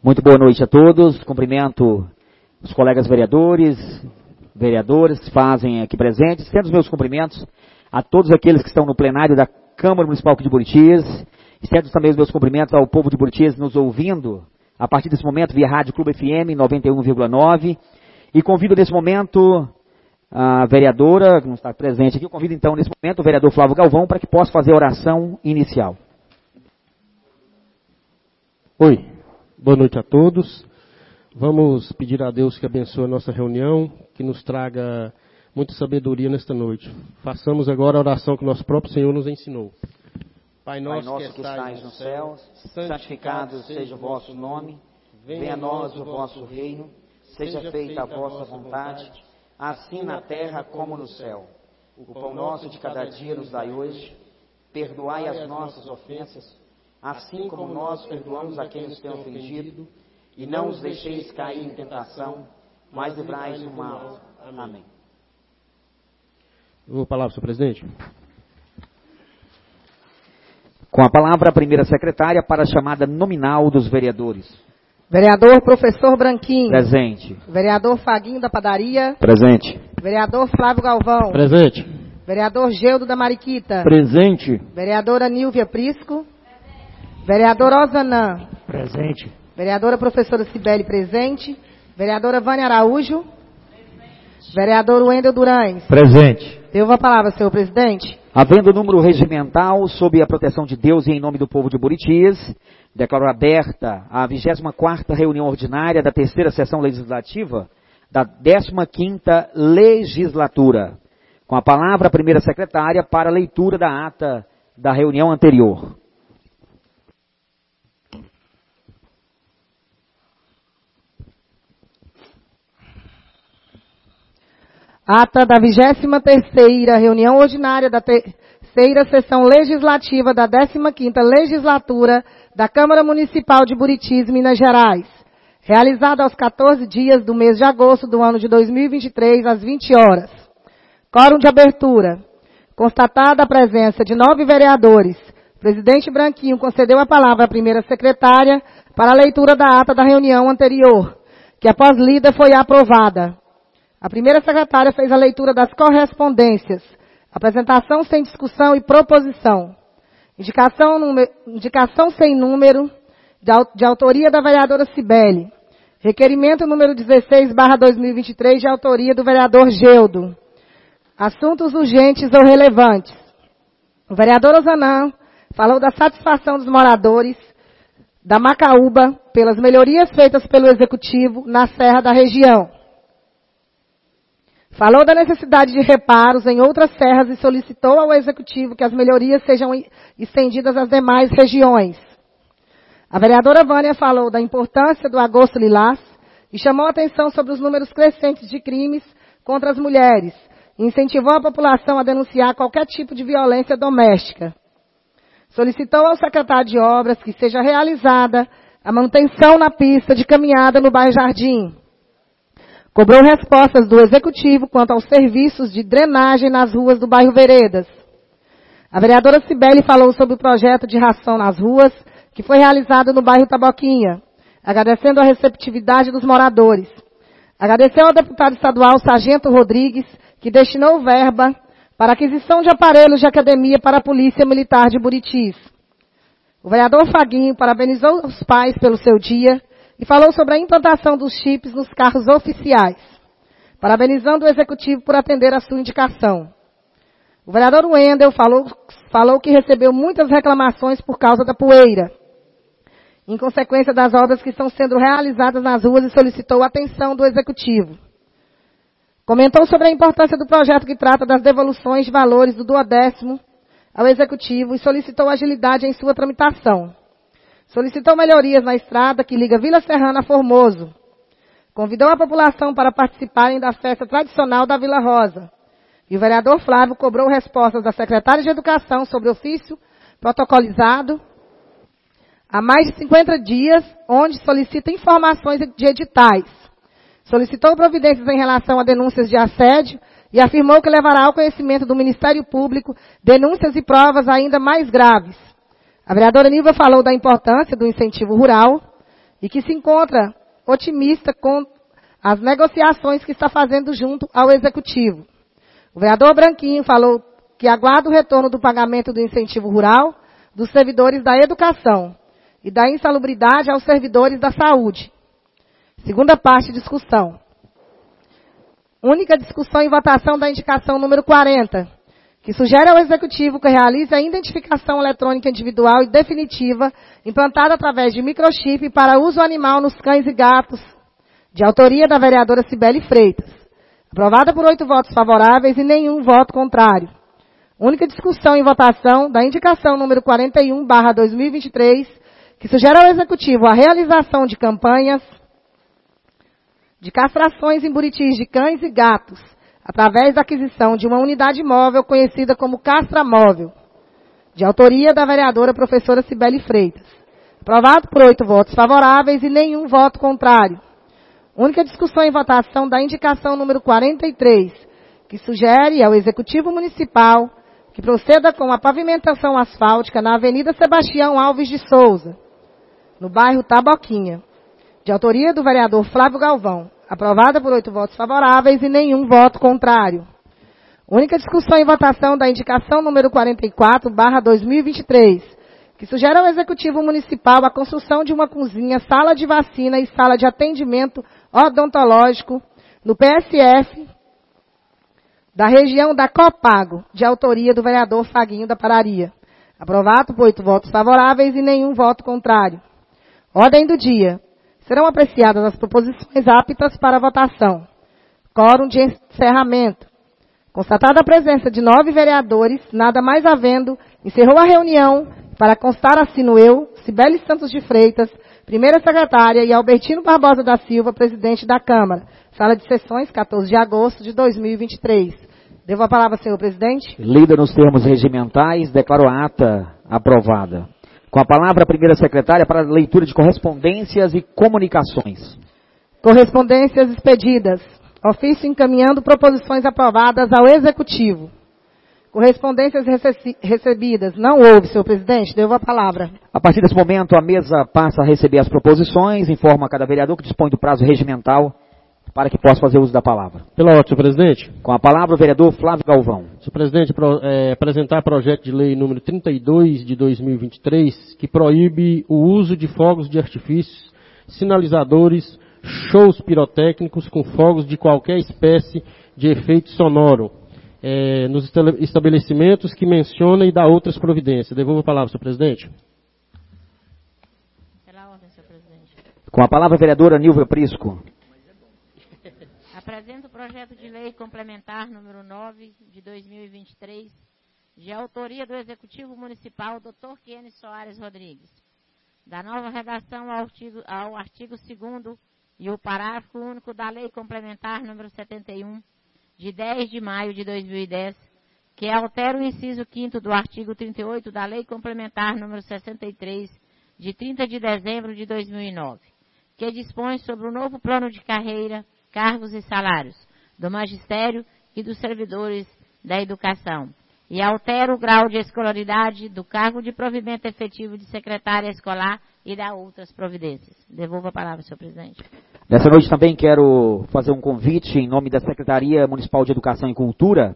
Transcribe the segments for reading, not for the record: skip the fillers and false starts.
Muito boa noite a todos. Cumprimento os colegas vereadores, vereadoras que fazem aqui presentes. Tendo os meus cumprimentos a todos aqueles que estão no plenário da Câmara Municipal de Buritis. Estendo também os meus cumprimentos ao povo de Buritis nos ouvindo a partir desse momento via Rádio Clube FM 91,9. E convido nesse momento a vereadora, que não está presente aqui, eu convido então nesse momento o vereador Flávio Galvão para que possa fazer a oração inicial. Oi, boa noite a todos. Vamos pedir a Deus que abençoe a nossa reunião, que nos traga muita sabedoria nesta noite. Façamos agora a oração que nosso próprio Senhor nos ensinou. Pai nosso que estais nos céus, santificado seja o vosso nome, venha a nós o vosso reino, seja feita a vossa vontade, assim na terra como no céu. O pão nosso de cada dia nos dai hoje, perdoai as nossas ofensas, assim como nós perdoamos a quem nos tem ofendido, e não os deixeis cair em tentação, mas livrai-nos do mal. Amém. Eu vou falar, senhor presidente. Com a palavra, a primeira secretária para a chamada nominal dos vereadores. Vereador Professor Branquinho. Presente. Vereador Faguinho da Padaria. Presente. Vereador Flávio Galvão. Presente. Vereador Geudo da Mariquita. Presente. Vereadora Nílvia Prisco. Vereador Osanã. Presente. Vereadora Professora Cibele, presente. Vereadora Vânia Araújo. Presente. Vereador Wendel Durães. Presente. Devo a palavra, senhor presidente. Havendo número regimental, sob a proteção de Deus e em nome do povo de Buritis, declaro aberta a 24ª reunião ordinária da terceira sessão legislativa da 15ª legislatura. Com a palavra, a primeira secretária para a leitura da ata da reunião anterior. Ata da 23ª reunião ordinária da terceira sessão legislativa da 15ª legislatura da Câmara Municipal de Buritis, Minas Gerais. Realizada aos 14 dias do mês de agosto do ano de 2023, às 20 horas. Quórum de abertura. Constatada a presença de 9 vereadores, o presidente Branquinho concedeu a palavra à primeira secretária para a leitura da ata da reunião anterior, que após lida foi aprovada. A primeira secretária fez a leitura das correspondências, apresentação sem discussão e proposição. Indicação sem número, de autoria da vereadora Cibele. Requerimento número 16/2023, de autoria do vereador Geudo. Assuntos urgentes ou relevantes. O vereador Osanã falou da satisfação dos moradores da Macaúba pelas melhorias feitas pelo Executivo na Serra da região. Falou da necessidade de reparos em outras serras e solicitou ao Executivo que as melhorias sejam estendidas às demais regiões. A vereadora Vânia falou da importância do Agosto Lilás e chamou a atenção sobre os números crescentes de crimes contra as mulheres e incentivou a população a denunciar qualquer tipo de violência doméstica. Solicitou ao secretário de Obras que seja realizada a manutenção na pista de caminhada no bairro Jardim. Cobrou respostas do Executivo quanto aos serviços de drenagem nas ruas do bairro Veredas. A vereadora Cibele falou sobre o projeto de ração nas ruas, que foi realizado no bairro Taboquinha, agradecendo a receptividade dos moradores. Agradeceu ao deputado estadual Sargento Rodrigues, que destinou verba para aquisição de aparelhos de academia para a Polícia Militar de Buritis. O vereador Faguinho parabenizou os pais pelo seu dia, e falou sobre a implantação dos chips nos carros oficiais, parabenizando o Executivo por atender a sua indicação. O vereador Wendel falou que recebeu muitas reclamações por causa da poeira, em consequência das obras que estão sendo realizadas nas ruas e solicitou a atenção do Executivo. Comentou sobre a importância do projeto que trata das devoluções de valores do 12º ao Executivo e solicitou agilidade em sua tramitação. Solicitou melhorias na estrada que liga Vila Serrana a Formoso. Convidou a população para participarem da festa tradicional da Vila Rosa. E o vereador Flávio cobrou respostas da secretária de Educação sobre ofício protocolizado há mais de 50 dias, onde solicita informações de editais. Solicitou providências em relação a denúncias de assédio e afirmou que levará ao conhecimento do Ministério Público denúncias e provas ainda mais graves. A vereadora Nilva falou da importância do incentivo rural e que se encontra otimista com as negociações que está fazendo junto ao Executivo. O vereador Branquinho falou que aguarda o retorno do pagamento do incentivo rural dos servidores da educação e da insalubridade aos servidores da saúde. Segunda parte, discussão. Única discussão e votação da indicação número 40, que sugere ao Executivo que realize a identificação eletrônica individual e definitiva implantada através de microchip para uso animal nos cães e gatos, de autoria da vereadora Cibele Freitas. Aprovada por 8 votos favoráveis e nenhum voto contrário. Única discussão e votação da indicação número 41/2023, que sugere ao Executivo a realização de campanhas de castrações em Buritis de cães e gatos, através da aquisição de uma unidade móvel conhecida como Castramóvel, de autoria da vereadora professora Cibele Freitas. Aprovado por 8 votos favoráveis e nenhum voto contrário. Única discussão e votação da indicação número 43, que sugere ao Executivo Municipal que proceda com a pavimentação asfáltica na Avenida Sebastião Alves de Souza, no bairro Taboquinha, de autoria do vereador Flávio Galvão. Aprovada por 8 votos favoráveis e nenhum voto contrário. Única discussão e votação da indicação número 44/2023, que sugere ao Executivo Municipal a construção de uma cozinha, sala de vacina e sala de atendimento odontológico no PSF da região da Copago, de autoria do vereador Faguinho da Pararia. Aprovado por 8 votos favoráveis e nenhum voto contrário. Ordem do dia. Serão apreciadas as proposições aptas para votação. Quórum de encerramento. Constatada a presença de 9 vereadores, nada mais havendo, encerrou a reunião. Para constar, assino eu, Cibele Santos de Freitas, primeira secretária, e Albertino Barbosa da Silva, presidente da Câmara. Sala de sessões, 14 de agosto de 2023. Devo a palavra, senhor presidente. Lida nos termos regimentais, declaro a ata aprovada. Com a palavra, a primeira secretária para a leitura de correspondências e comunicações. Correspondências expedidas. Ofício encaminhando proposições aprovadas ao Executivo. Correspondências recebidas. Não houve, senhor presidente. Devo a palavra. A partir desse momento, a mesa passa a receber as proposições, informa a cada vereador que dispõe do prazo regimental para que possa fazer uso da palavra. Pela ordem, senhor presidente. Com a palavra, o vereador Flávio Galvão. Senhor presidente, apresentar projeto de lei número 32 de 2023, que proíbe o uso de fogos de artifícios, sinalizadores, shows pirotécnicos com fogos de qualquer espécie de efeito sonoro, nos estabelecimentos que menciona e dá outras providências. Devolvo a palavra, senhor presidente. Pela ordem, senhor presidente. Com a palavra, a vereadora Nilva Prisco. Apresento o projeto de lei complementar número 9 de 2023, de autoria do Executivo Municipal, Dr. Kênio Soares Rodrigues, da nova redação ao artigo 2º e o parágrafo único da Lei Complementar número 71, de 10 de maio de 2010, que altera o inciso 5º do artigo 38 da Lei Complementar número 63, de 30 de dezembro de 2009, que dispõe sobre o novo plano de carreira, cargos e salários do magistério e dos servidores da educação, e altera o grau de escolaridade do cargo de provimento efetivo de secretária escolar e dá outras providências. Devolvo a palavra, senhor presidente. Nessa noite também quero fazer um convite em nome da Secretaria Municipal de Educação e Cultura.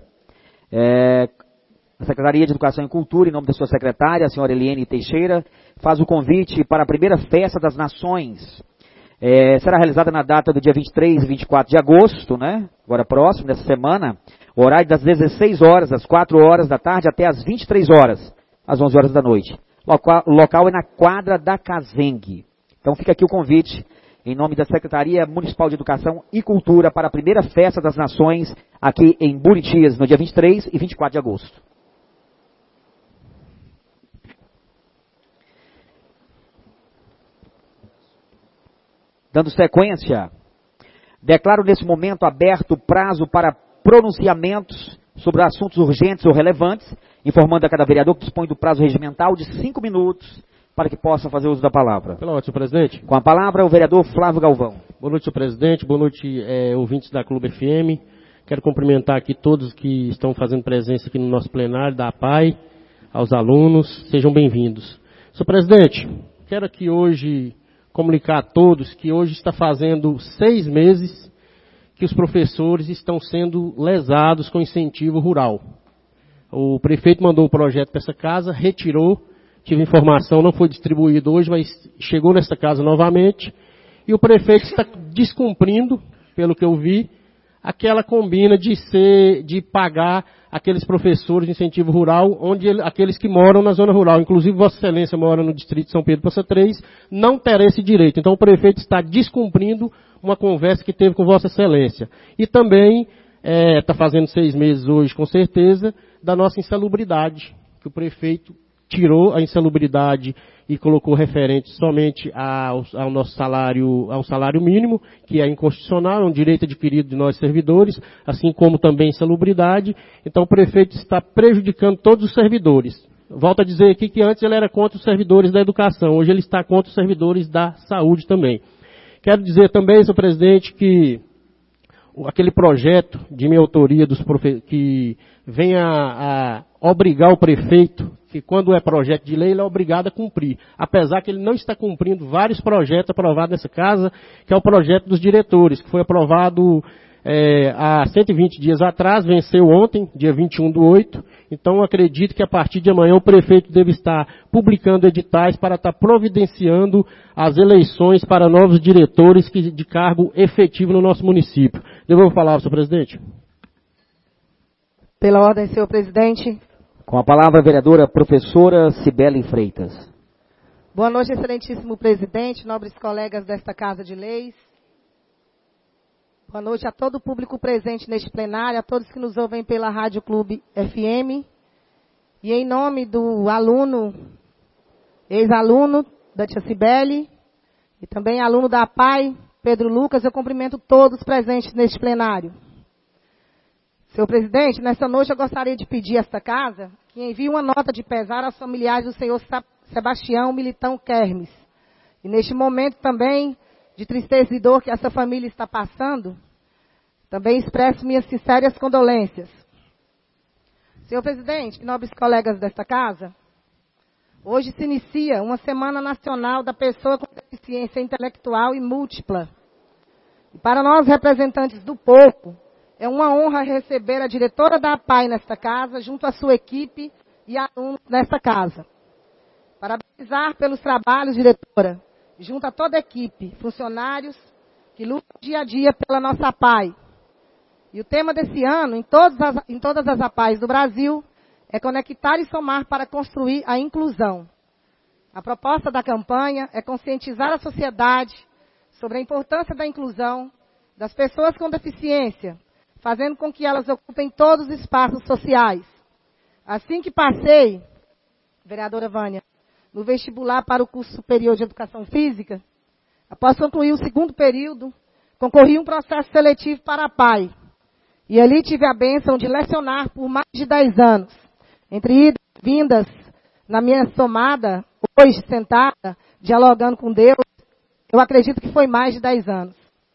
A Secretaria de Educação e Cultura, em nome da sua secretária, a senhora Eliane Teixeira, faz o convite para a primeira Festa das Nações. Será realizada na data do dia 23 e 24 de agosto, né? Agora próximo, dessa semana, horário das 16 horas, às 4 horas da tarde, até às 23 horas, às 11 horas da noite. O local é na quadra da Cazengue. Então fica aqui o convite, em nome da Secretaria Municipal de Educação e Cultura, para a primeira Festa das Nações, aqui em Buritis, no dia 23 e 24 de agosto. Dando sequência, declaro nesse momento aberto o prazo para pronunciamentos sobre assuntos urgentes ou relevantes, informando a cada vereador que dispõe do prazo regimental de 5 minutos para que possa fazer uso da palavra. Pela ordem, senhor presidente. Com a palavra, o vereador Flávio Galvão. Boa noite, senhor presidente. Boa noite, ouvintes da Clube FM. Quero cumprimentar aqui todos que estão fazendo presença aqui no nosso plenário da APAI, aos alunos. Sejam bem-vindos. Senhor presidente, quero aqui hoje comunicar a todos que hoje está fazendo 6 meses que os professores estão sendo lesados com incentivo rural. O prefeito mandou o projeto para essa casa, retirou, tive informação, não foi distribuído hoje, mas chegou nesta casa novamente, e o prefeito está descumprindo, pelo que eu vi, aquela combina de pagar aqueles professores de incentivo rural, aqueles que moram na zona rural, inclusive Vossa Excelência mora no distrito de São Pedro Passa 3, não terá esse direito. Então o prefeito está descumprindo uma conversa que teve com Vossa Excelência. E também está fazendo 6 meses hoje, com certeza, da nossa insalubridade, que o prefeito tirou a insalubridade e colocou referente somente ao nosso salário, ao salário mínimo, que é inconstitucional, é um direito adquirido de nós servidores, assim como também insalubridade. Então o prefeito está prejudicando todos os servidores. Volto a dizer aqui que antes ele era contra os servidores da educação, hoje ele está contra os servidores da saúde também. Quero dizer também, senhor presidente, que aquele projeto de minha autoria que vem a obrigar o prefeito, que quando é projeto de lei, ele é obrigado a cumprir. Apesar que ele não está cumprindo vários projetos aprovados nessa casa, que é o projeto dos diretores, que foi aprovado há 120 dias atrás, venceu ontem, dia 21/8. Então, acredito que a partir de amanhã o prefeito deve estar publicando editais para estar providenciando as eleições para novos diretores de cargo efetivo no nosso município. Devolvo a palavra, senhor presidente. Pela ordem, senhor presidente. Com a palavra a vereadora professora Cibele Freitas. Boa noite, excelentíssimo presidente, nobres colegas desta Casa de Leis. Boa noite a todo o público presente neste plenário, a todos que nos ouvem pela Rádio Clube FM. E em nome do aluno, ex-aluno da tia Cibele, e também aluno da APAI, Pedro Lucas, eu cumprimento todos presentes neste plenário. Senhor presidente, nesta noite eu gostaria de pedir a esta casa que envie uma nota de pesar aos familiares do senhor Sebastião Militão Kermes. E neste momento também de tristeza e dor que essa família está passando, também expresso minhas sinceras condolências. Senhor presidente, nobres colegas desta casa, hoje se inicia uma Semana Nacional da Pessoa com Deficiência Intelectual e Múltipla. E para nós, representantes do povo, é uma honra receber a diretora da APAI nesta casa, junto à sua equipe e alunos nesta casa. Parabenizar pelos trabalhos, diretora, junto a toda a equipe, funcionários que lutam dia a dia pela nossa APAI. E o tema desse ano, em todas as APAIs do Brasil, é conectar e somar para construir a inclusão. A proposta da campanha é conscientizar a sociedade sobre a importância da inclusão das pessoas com deficiência, fazendo com que elas ocupem todos os espaços sociais. Assim que passei, vereadora Vânia, no vestibular para o curso superior de Educação Física, após concluir o 2º período, concorri a um processo seletivo para a APAI. E ali tive a bênção de lecionar por mais de 10 anos. Entre idas e vindas, na minha somada, hoje sentada, dialogando com Deus, eu acredito que foi mais de 10 anos.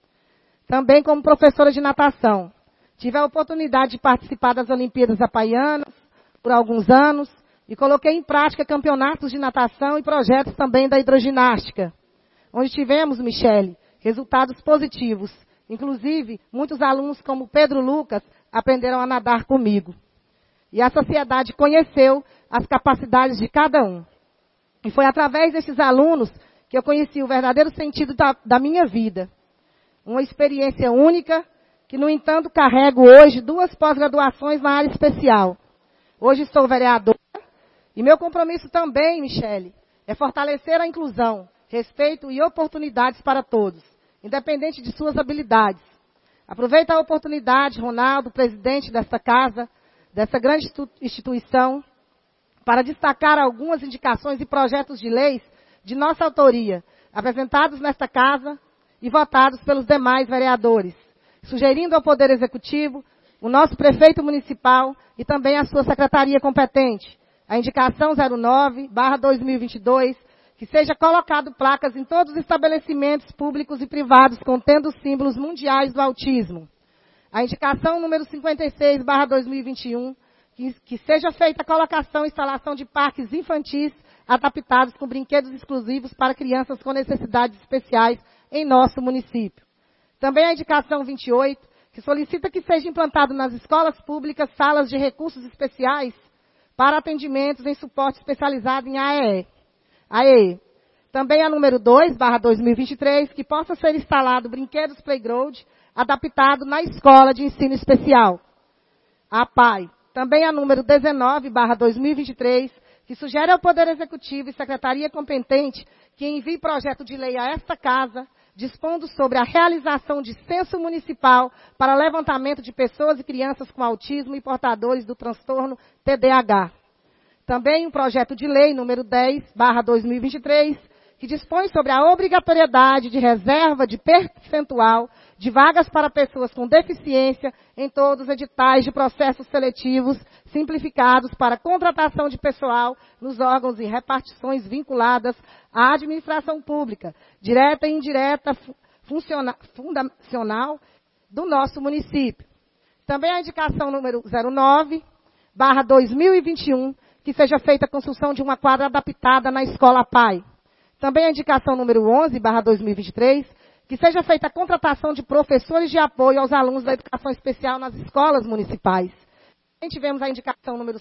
Também como professora de natação. Tive a oportunidade de participar das Olimpíadas Apaianas por alguns anos e coloquei em prática campeonatos de natação e projetos também da hidroginástica, onde tivemos, Michele, resultados positivos. Inclusive, muitos alunos como Pedro Lucas aprenderam a nadar comigo. E a sociedade conheceu as capacidades de cada um. E foi através desses alunos que eu conheci o verdadeiro sentido da minha vida. Uma experiência única, que, no entanto, carrego hoje 2 pós-graduações na área especial. Hoje sou vereadora e meu compromisso também, Michele, é fortalecer a inclusão, respeito e oportunidades para todos, independente de suas habilidades. Aproveito a oportunidade, Ronaldo, presidente desta casa, dessa grande instituição, para destacar algumas indicações e projetos de leis de nossa autoria, apresentados nesta casa e votados pelos demais vereadores, sugerindo ao Poder Executivo, o nosso prefeito municipal e também a sua secretaria competente, a indicação 09/2022, que seja colocado placas em todos os estabelecimentos públicos e privados contendo os símbolos mundiais do autismo. A indicação número 56/2021, que seja feita a colocação e instalação de parques infantis adaptados com brinquedos exclusivos para crianças com necessidades especiais em nosso município. Também a indicação 28, que solicita que seja implantado nas escolas públicas salas de recursos especiais para atendimentos em suporte especializado em AEE. Também a número 2/2023, que possa ser instalado brinquedos playground adaptado na escola de ensino especial. A PAI. Também a número 19/2023, que sugere ao Poder Executivo e Secretaria competente que envie projeto de lei a esta Casa, dispondo sobre a realização de censo municipal para levantamento de pessoas e crianças com autismo e portadores do transtorno TDAH. Também um projeto de lei número 10/2023, que dispõe sobre a obrigatoriedade de reserva de percentual de vagas para pessoas com deficiência em todos os editais de processos seletivos simplificados para contratação de pessoal nos órgãos e repartições vinculadas à administração pública, direta e indireta, fundacional do nosso município. Também a indicação número 09/2021, que seja feita a construção de uma quadra adaptada na Escola PAI. Também a indicação número 11/2023, que seja feita a contratação de professores de apoio aos alunos da educação especial nas escolas municipais. Também tivemos a indicação número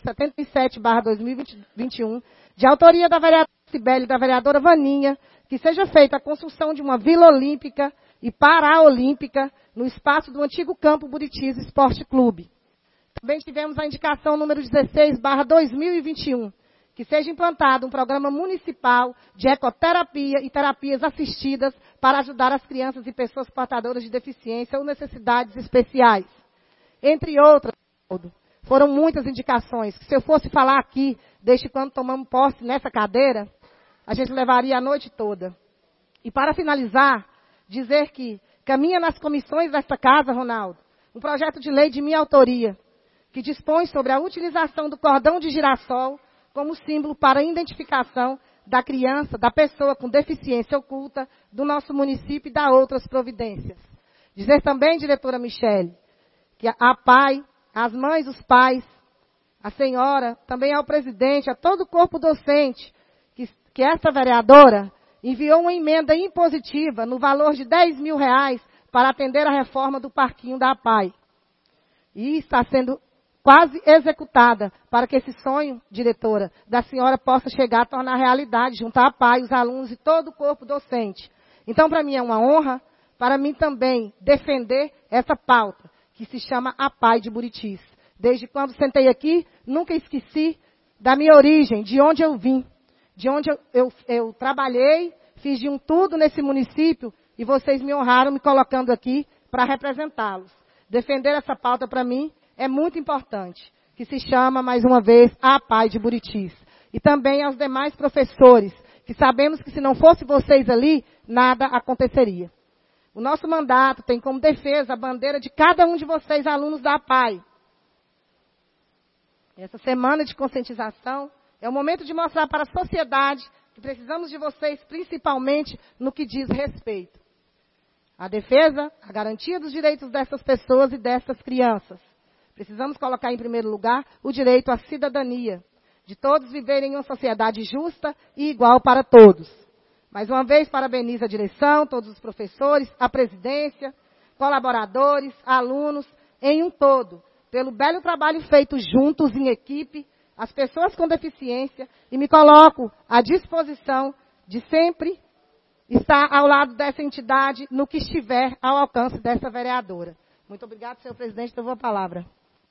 77/2021, de autoria da vereadora Cibele e da vereadora Vaninha, que seja feita a construção de uma vila olímpica e paraolímpica no espaço do antigo campo Buritis Esporte Clube. Também tivemos a indicação número 16/2021, que seja implantado um programa municipal de ecoterapia e terapias assistidas para ajudar as crianças e pessoas portadoras de deficiência ou necessidades especiais. Entre outras, foram muitas indicações, que se eu fosse falar aqui, desde quando tomamos posse nessa cadeira, a gente levaria a noite toda. E para finalizar, dizer que caminha nas comissões desta casa, Ronaldo, um projeto de lei de minha autoria, que dispõe sobre a utilização do cordão de girassol como símbolo para a identificação da criança, da pessoa com deficiência oculta do nosso município e da outras providências. Dizer também, diretora Michele, que a PAI, as mães, os pais, a senhora, também ao presidente, a todo o corpo docente, que esta vereadora enviou uma emenda impositiva no valor de R$10 mil para atender a reforma do parquinho da PAI. E está sendo quase executada, para que esse sonho, diretora, da senhora possa chegar a tornar realidade, juntar a PAI, os alunos e todo o corpo docente. Então, para mim é uma honra, para mim também defender essa pauta, que se chama a PAI de Buritis. Desde quando sentei aqui, nunca esqueci da minha origem, de onde eu vim, de onde eu trabalhei, fiz de um tudo nesse município, e vocês me honraram me colocando aqui para representá-los. Defender essa pauta para mim é muito importante, que se chama, mais uma vez, a PAI de Buritis. E também aos demais professores, que sabemos que se não fosse vocês ali, nada aconteceria. O nosso mandato tem como defesa a bandeira de cada um de vocês, alunos da PAI. Essa semana de conscientização é o momento de mostrar para a sociedade que precisamos de vocês, principalmente no que diz respeito à defesa, à garantia dos direitos dessas pessoas e dessas crianças. Precisamos colocar em primeiro lugar o direito à cidadania, de todos viverem em uma sociedade justa e igual para todos. Mais uma vez, parabenizo a direção, todos os professores, a presidência, colaboradores, alunos, em um todo, pelo belo trabalho feito juntos, em equipe, as pessoas com deficiência, e me coloco à disposição de sempre estar ao lado dessa entidade no que estiver ao alcance dessa vereadora. Muito obrigada, senhor presidente, dou a palavra.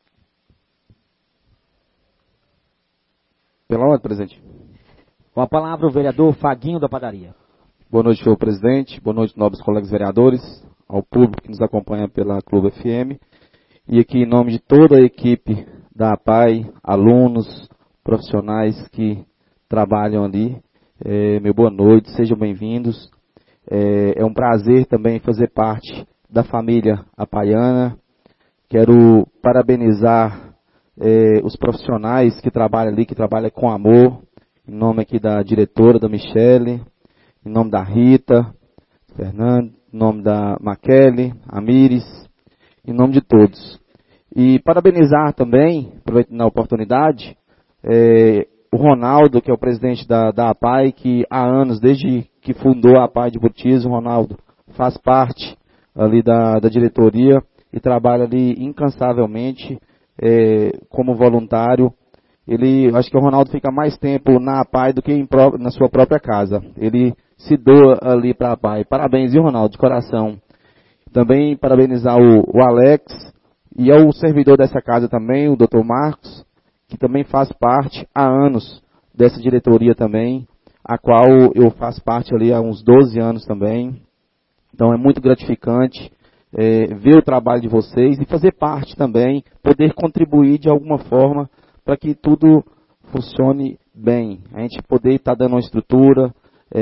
Pela ordem, presidente. Com a palavra o vereador Faguinho da Padaria. Boa noite, senhor presidente. Boa noite, nobres colegas vereadores, ao público que nos acompanha pela Clube FM. E aqui, em nome de toda a equipe da APAI, alunos, profissionais que trabalham ali, meu boa noite, sejam bem-vindos. É um prazer também fazer parte da família apaiana. Quero parabenizar os profissionais que trabalham ali, que trabalham com amor, em nome aqui da diretora, da Michele, em nome da Rita, Fernando, em nome da Maquele, Amires, em nome de todos. E parabenizar também, aproveitando a oportunidade, o Ronaldo, que é o presidente da APAI, que há anos, desde que fundou a APAI de Buritis, o Ronaldo faz parte ali da diretoria e trabalha ali incansavelmente como voluntário. Acho que o Ronaldo fica mais tempo na APAI do que na sua própria casa. Ele se doa ali para a APAI. Parabéns, viu, Ronaldo, de coração. Também parabenizar o Alex e ao servidor dessa casa também, o Dr. Marcos, que também faz parte há anos dessa diretoria também, a qual eu faço parte ali há uns 12 anos também. Então é muito gratificante ver o trabalho de vocês e fazer parte também, poder contribuir de alguma forma para que tudo funcione bem. A gente poder estar dando uma estrutura,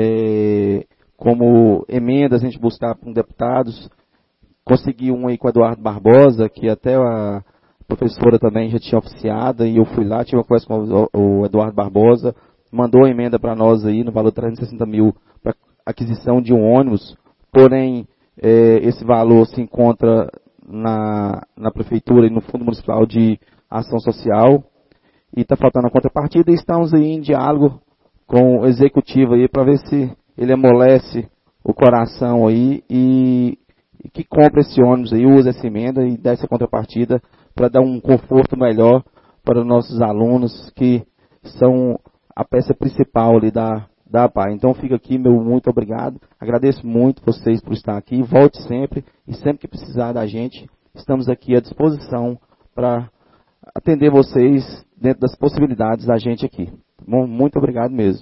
como emendas, a gente buscar com deputados. Consegui um aí com o Eduardo Barbosa, que até a professora também já tinha oficiado, e eu fui lá, tive uma conversa com o Eduardo Barbosa, mandou a emenda para nós aí no valor de 360 mil para aquisição de um ônibus, porém esse valor se encontra na prefeitura e no Fundo Municipal de Ação Social, e está faltando a contrapartida, e estamos aí em diálogo com o executivo aí para ver se ele amolece o coração aí e que compra esse ônibus aí, usa essa emenda e dá essa contrapartida para dar um conforto melhor para os nossos alunos, que são a peça principal ali da APAI. Então fica aqui meu muito obrigado, agradeço muito vocês por estar aqui, volte sempre, e sempre que precisar da gente, estamos aqui à disposição para atender vocês dentro das possibilidades da gente aqui. Bom, muito obrigado mesmo.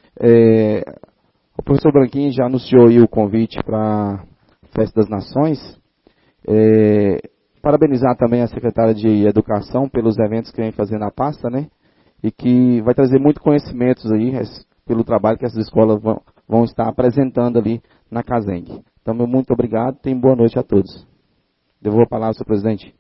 O professor Branquinho já anunciou aí o convite para Festa das Nações. Parabenizar também a secretária de Educação pelos eventos que vem fazendo na pasta, né? E que vai trazer muito conhecimentos aí, pelo trabalho que essas escolas vão estar apresentando ali na Caseng. Então, meu muito obrigado, tenham boa noite a todos. Devolvo a palavra ao senhor presidente.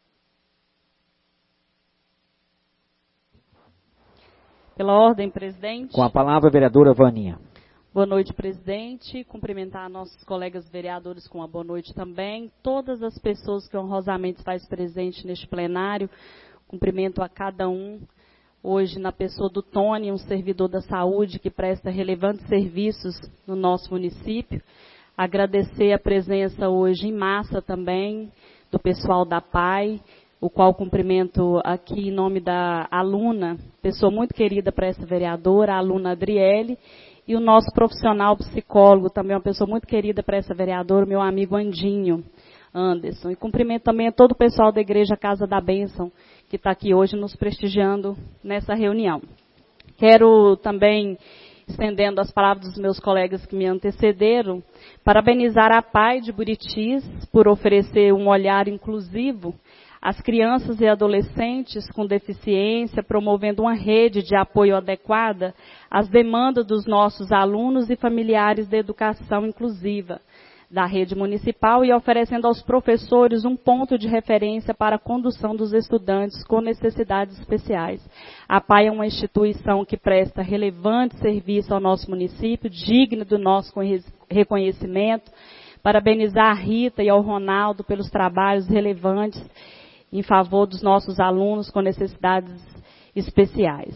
Pela ordem, presidente. Com a palavra, a vereadora Vaninha. Boa noite, presidente. Cumprimentar nossos colegas vereadores com uma boa noite também. Todas as pessoas que honrosamente estão presentes neste plenário, cumprimento a cada um. Hoje, na pessoa do Tony, um servidor da saúde que presta relevantes serviços no nosso município. Agradecer a presença hoje em massa também do pessoal da APAI, o qual cumprimento aqui em nome da aluna, pessoa muito querida para essa vereadora, a aluna Adriele, e o nosso profissional psicólogo, também uma pessoa muito querida para essa vereadora, meu amigo Andinho Anderson. E cumprimento também a todo o pessoal da Igreja Casa da Bênção, que está aqui hoje nos prestigiando nessa reunião. Quero também, estendendo as palavras dos meus colegas que me antecederam, parabenizar a APAI de Buritis por oferecer um olhar inclusivo às crianças e adolescentes com deficiência, promovendo uma rede de apoio adequada às demandas dos nossos alunos e familiares da educação inclusiva da rede municipal e oferecendo aos professores um ponto de referência para a condução dos estudantes com necessidades especiais. A APAI é uma instituição que presta relevante serviço ao nosso município, digna do nosso reconhecimento. Parabenizar a Rita e ao Ronaldo pelos trabalhos relevantes em favor dos nossos alunos com necessidades especiais.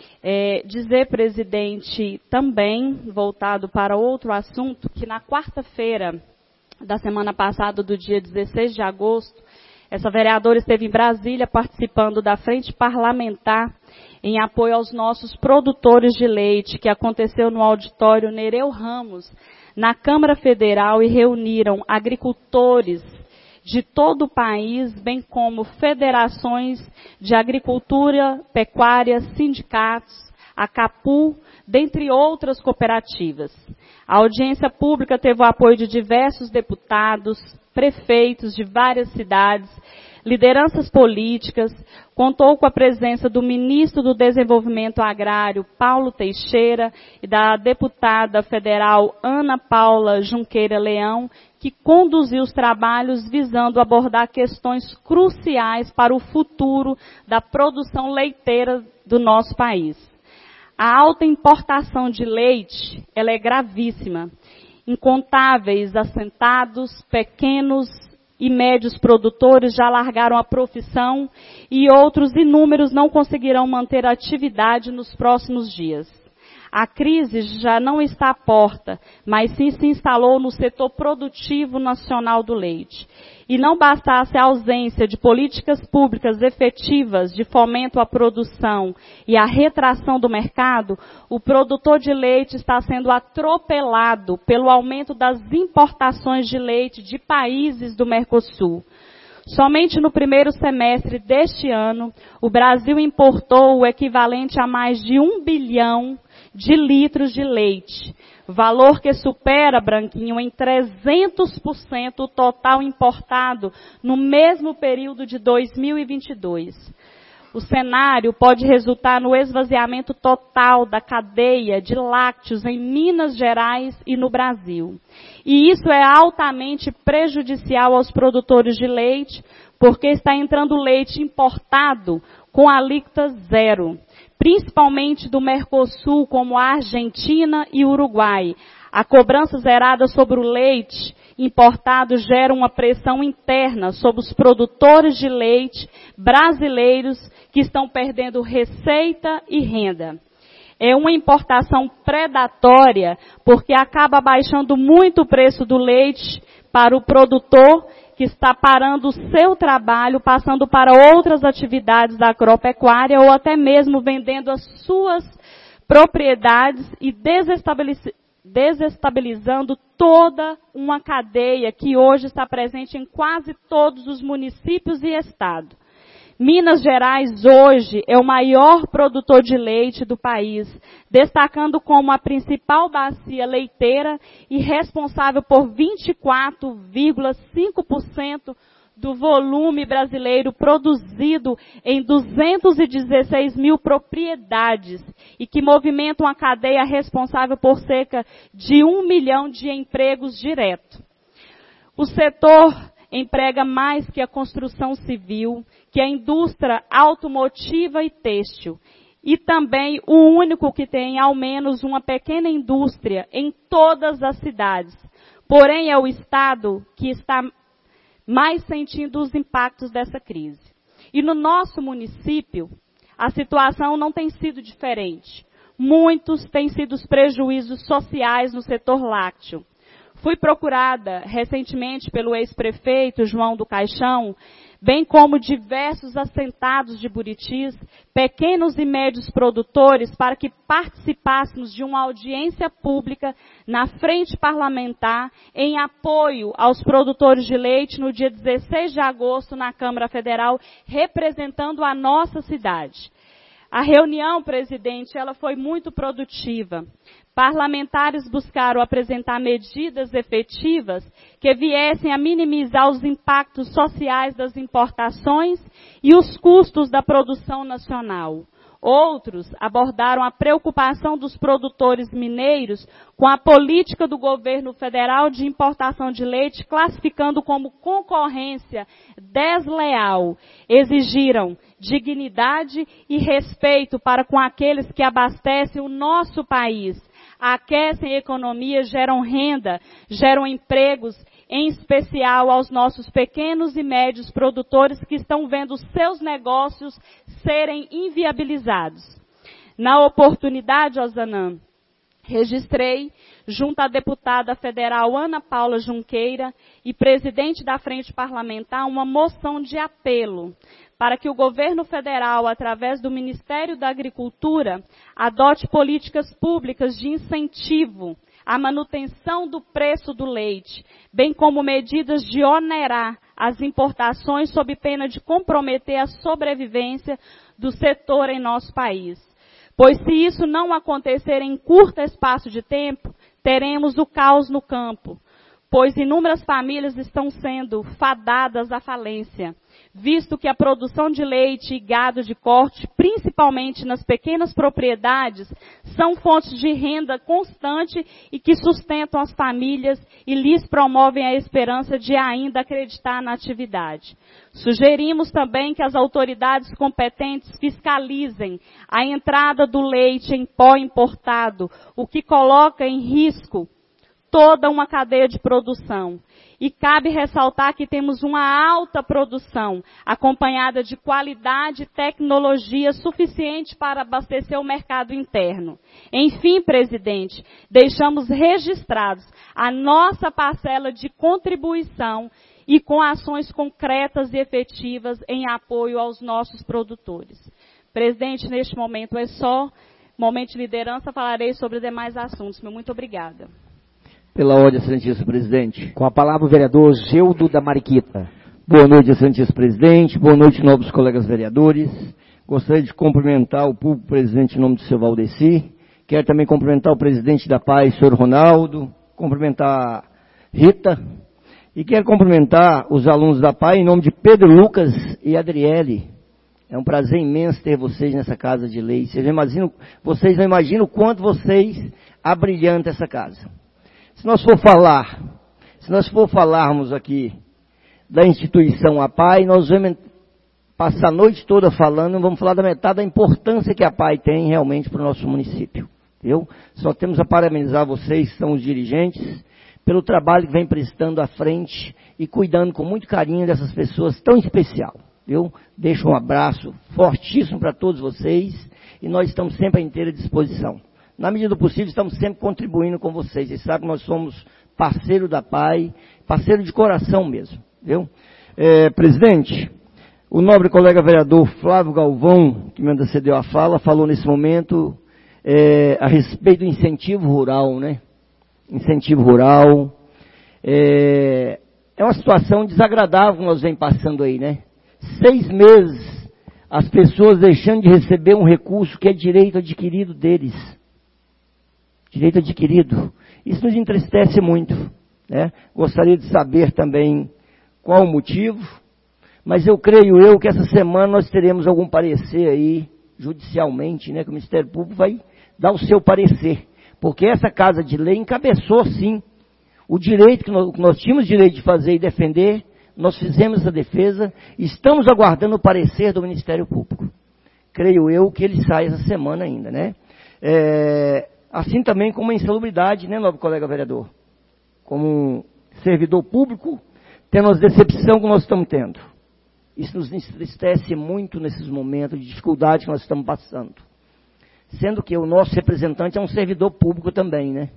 Dizer, presidente, também, voltado para outro assunto, que na quarta-feira da semana passada, do dia 16 de agosto, essa vereadora esteve em Brasília participando da frente parlamentar em apoio aos nossos produtores de leite, que aconteceu no auditório Nereu Ramos, na Câmara Federal, e reuniram agricultores de todo o país, bem como federações de agricultura, pecuária, sindicatos, a CAPU, dentre outras cooperativas. A audiência pública teve o apoio de diversos deputados, prefeitos de várias cidades, lideranças políticas, contou com a presença do ministro do Desenvolvimento Agrário, Paulo Teixeira, e da deputada federal Ana Paula Junqueira Leão, que conduziu os trabalhos visando abordar questões cruciais para o futuro da produção leiteira do nosso país. A alta importação de leite, ela é gravíssima. Incontáveis assentados, pequenos e médios produtores já largaram a profissão e outros inúmeros não conseguirão manter a atividade nos próximos dias. A crise já não está à porta, mas sim se instalou no setor produtivo nacional do leite. E não bastasse a ausência de políticas públicas efetivas de fomento à produção e à retração do mercado, o produtor de leite está sendo atropelado pelo aumento das importações de leite de países do Mercosul. Somente no primeiro semestre deste ano, o Brasil importou o equivalente a mais de 1 bilhão de litros de leite, valor que supera, Branquinho, em 300% o total importado no mesmo período de 2022. O cenário pode resultar no esvaziamento total da cadeia de lácteos em Minas Gerais e no Brasil. E isso é altamente prejudicial aos produtores de leite, porque está entrando leite importado com alíquota zero, principalmente do Mercosul, como a Argentina e o Uruguai. A cobrança zerada sobre o leite importado gera uma pressão interna sobre os produtores de leite brasileiros que estão perdendo receita e renda. É uma importação predatória, porque acaba baixando muito o preço do leite para o produtor, que está parando o seu trabalho, passando para outras atividades da agropecuária ou até mesmo vendendo as suas propriedades e desestabilizando toda uma cadeia que hoje está presente em quase todos os municípios e estados. Minas Gerais hoje é o maior produtor de leite do país, destacando como a principal bacia leiteira e responsável por 24,5% do volume brasileiro produzido em 216 mil propriedades e que movimentam a cadeia responsável por cerca de 1 milhão de empregos diretos. O setor emprega mais que a construção civil, que a indústria automotiva e têxtil, e também o único que tem ao menos uma pequena indústria em todas as cidades. Porém, é o Estado que está mais sentindo os impactos dessa crise. E no nosso município, a situação não tem sido diferente. Muitos têm sido os prejuízos sociais no setor lácteo. Fui procurada recentemente pelo ex-prefeito João do Caixão, bem como diversos assentados de Buritis, pequenos e médios produtores, para que participássemos de uma audiência pública na frente parlamentar em apoio aos produtores de leite no dia 16 de agosto na Câmara Federal, representando a nossa cidade. A reunião, presidente, ela foi muito produtiva. Parlamentares buscaram apresentar medidas efetivas que viessem a minimizar os impactos sociais das importações e os custos da produção nacional. Outros abordaram a preocupação dos produtores mineiros com a política do governo federal de importação de leite, classificando como concorrência desleal. Exigiram dignidade e respeito para com aqueles que abastecem o nosso país, aquecem a economia, geram renda, geram empregos, em especial aos nossos pequenos e médios produtores que estão vendo seus negócios serem inviabilizados. Na oportunidade, Osanã, registrei, junto à deputada federal Ana Paula Junqueira e presidente da Frente Parlamentar, uma moção de apelo para que o governo federal, através do Ministério da Agricultura, adote políticas públicas de incentivo à manutenção do preço do leite, bem como medidas de onerar as importações sob pena de comprometer a sobrevivência do setor em nosso país. Pois se isso não acontecer em curto espaço de tempo, teremos o caos no campo, pois inúmeras famílias estão sendo fadadas à falência, visto que a produção de leite e gado de corte, principalmente nas pequenas propriedades, são fontes de renda constante e que sustentam as famílias e lhes promovem a esperança de ainda acreditar na atividade. Sugerimos também que as autoridades competentes fiscalizem a entrada do leite em pó importado, o que coloca em risco toda uma cadeia de produção. E cabe ressaltar que temos uma alta produção, acompanhada de qualidade e tecnologia suficiente para abastecer o mercado interno. Enfim, presidente, deixamos registrados a nossa parcela de contribuição e com ações concretas e efetivas em apoio aos nossos produtores. Presidente, neste momento é só momento de liderança, falarei sobre demais assuntos. Muito obrigada. Pela ordem, excelentíssimo presidente. Com a palavra o vereador Geudo da Mariquita. Boa noite, excelentíssimo presidente. Boa noite, nobres colegas vereadores. Gostaria de cumprimentar o público presente em nome do seu Valdeci. Quero também cumprimentar o presidente da PAI, senhor Ronaldo. Cumprimentar a Rita. E quero cumprimentar os alunos da PAI em nome de Pedro Lucas e Adriele. É um prazer imenso ter vocês nessa casa de lei. Vocês não imaginam o quanto vocês abrilhantam essa casa. Se nós for falarmos aqui da instituição APAI, nós vamos passar a noite toda falando, vamos falar da metade da importância que a APAI tem realmente para o nosso município. Viu? Só temos a parabenizar vocês, que são os dirigentes, pelo trabalho que vem prestando à frente e cuidando com muito carinho dessas pessoas tão especial. Viu? Deixo um abraço fortíssimo para todos vocês e nós estamos sempre à inteira disposição. Na medida do possível, estamos sempre contribuindo com vocês. Vocês sabem que nós somos parceiro da PAI, parceiro de coração mesmo. Viu? Presidente, o nobre colega vereador Flávio Galvão, que me antecedeu a fala, falou nesse momento a respeito do incentivo rural, né? Incentivo rural. É uma situação desagradável que nós vem passando aí, né? 6 meses, as pessoas deixando de receber um recurso que é direito adquirido deles. Direito adquirido. Isso nos entristece muito, né? Gostaria de saber também qual o motivo, mas eu creio que essa semana nós teremos algum parecer aí, judicialmente, né? Que o Ministério Público vai dar o seu parecer, porque essa Casa de Lei encabeçou, sim, o direito que nós tínhamos direito de fazer e defender, nós fizemos essa defesa, e estamos aguardando o parecer do Ministério Público. Creio eu que ele sai essa semana ainda, né? Assim também como a insalubridade, né, nobre colega vereador? Como um servidor público, tendo as decepções que nós estamos tendo. Isso nos entristece muito nesses momentos de dificuldade que nós estamos passando. Sendo que o nosso representante é um servidor público também, né?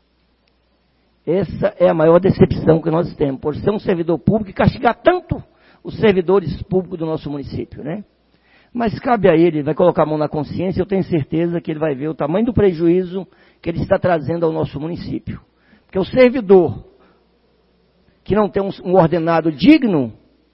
Essa é a maior decepção que nós temos, por ser um servidor público e castigar tanto os servidores públicos do nosso município, né? Mas cabe a ele vai colocar a mão na consciência, eu tenho certeza que ele vai ver o tamanho do prejuízo que ele está trazendo ao nosso município. Porque o servidor que não tem um ordenado digno,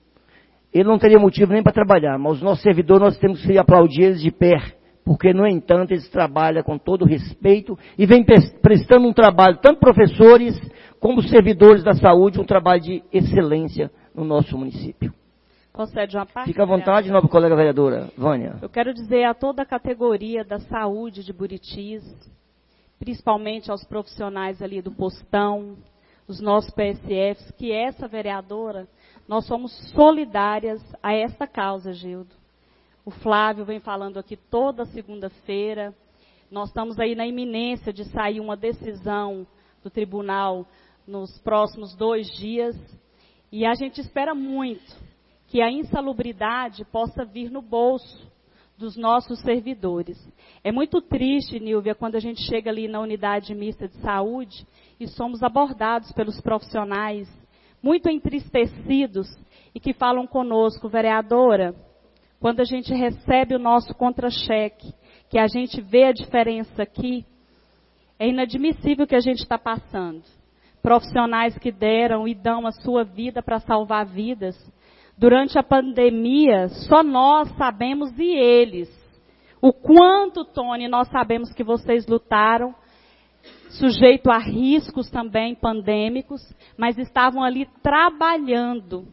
ele não teria motivo nem para trabalhar, mas os nossos servidores nós temos que aplaudir eles de pé, porque, no entanto, eles trabalham com todo respeito e vêm prestando um trabalho, tanto professores como servidores da saúde, um trabalho de excelência no nosso município. Concede uma parte? Fica à vontade, nobre colega vereadora Vânia. Eu quero dizer a toda a categoria da saúde de Buritis, principalmente aos profissionais ali do postão, os nossos PSFs, que essa vereadora, nós somos solidárias a esta causa, Gildo. O Flávio vem falando aqui toda segunda-feira. Nós estamos aí na iminência de sair uma decisão do tribunal nos próximos 2 dias. E a gente espera muito que a insalubridade possa vir no bolso dos nossos servidores. É muito triste, Nílvia, quando a gente chega ali na unidade mista de saúde e somos abordados pelos profissionais muito entristecidos e que falam conosco, vereadora, quando a gente recebe o nosso contra-cheque, que a gente vê a diferença aqui, é inadmissível o que a gente está passando. Profissionais que deram e dão a sua vida para salvar vidas. Durante a pandemia, só nós sabemos e eles. O quanto, Tony, nós sabemos que vocês lutaram, sujeito a riscos também pandêmicos, mas estavam ali trabalhando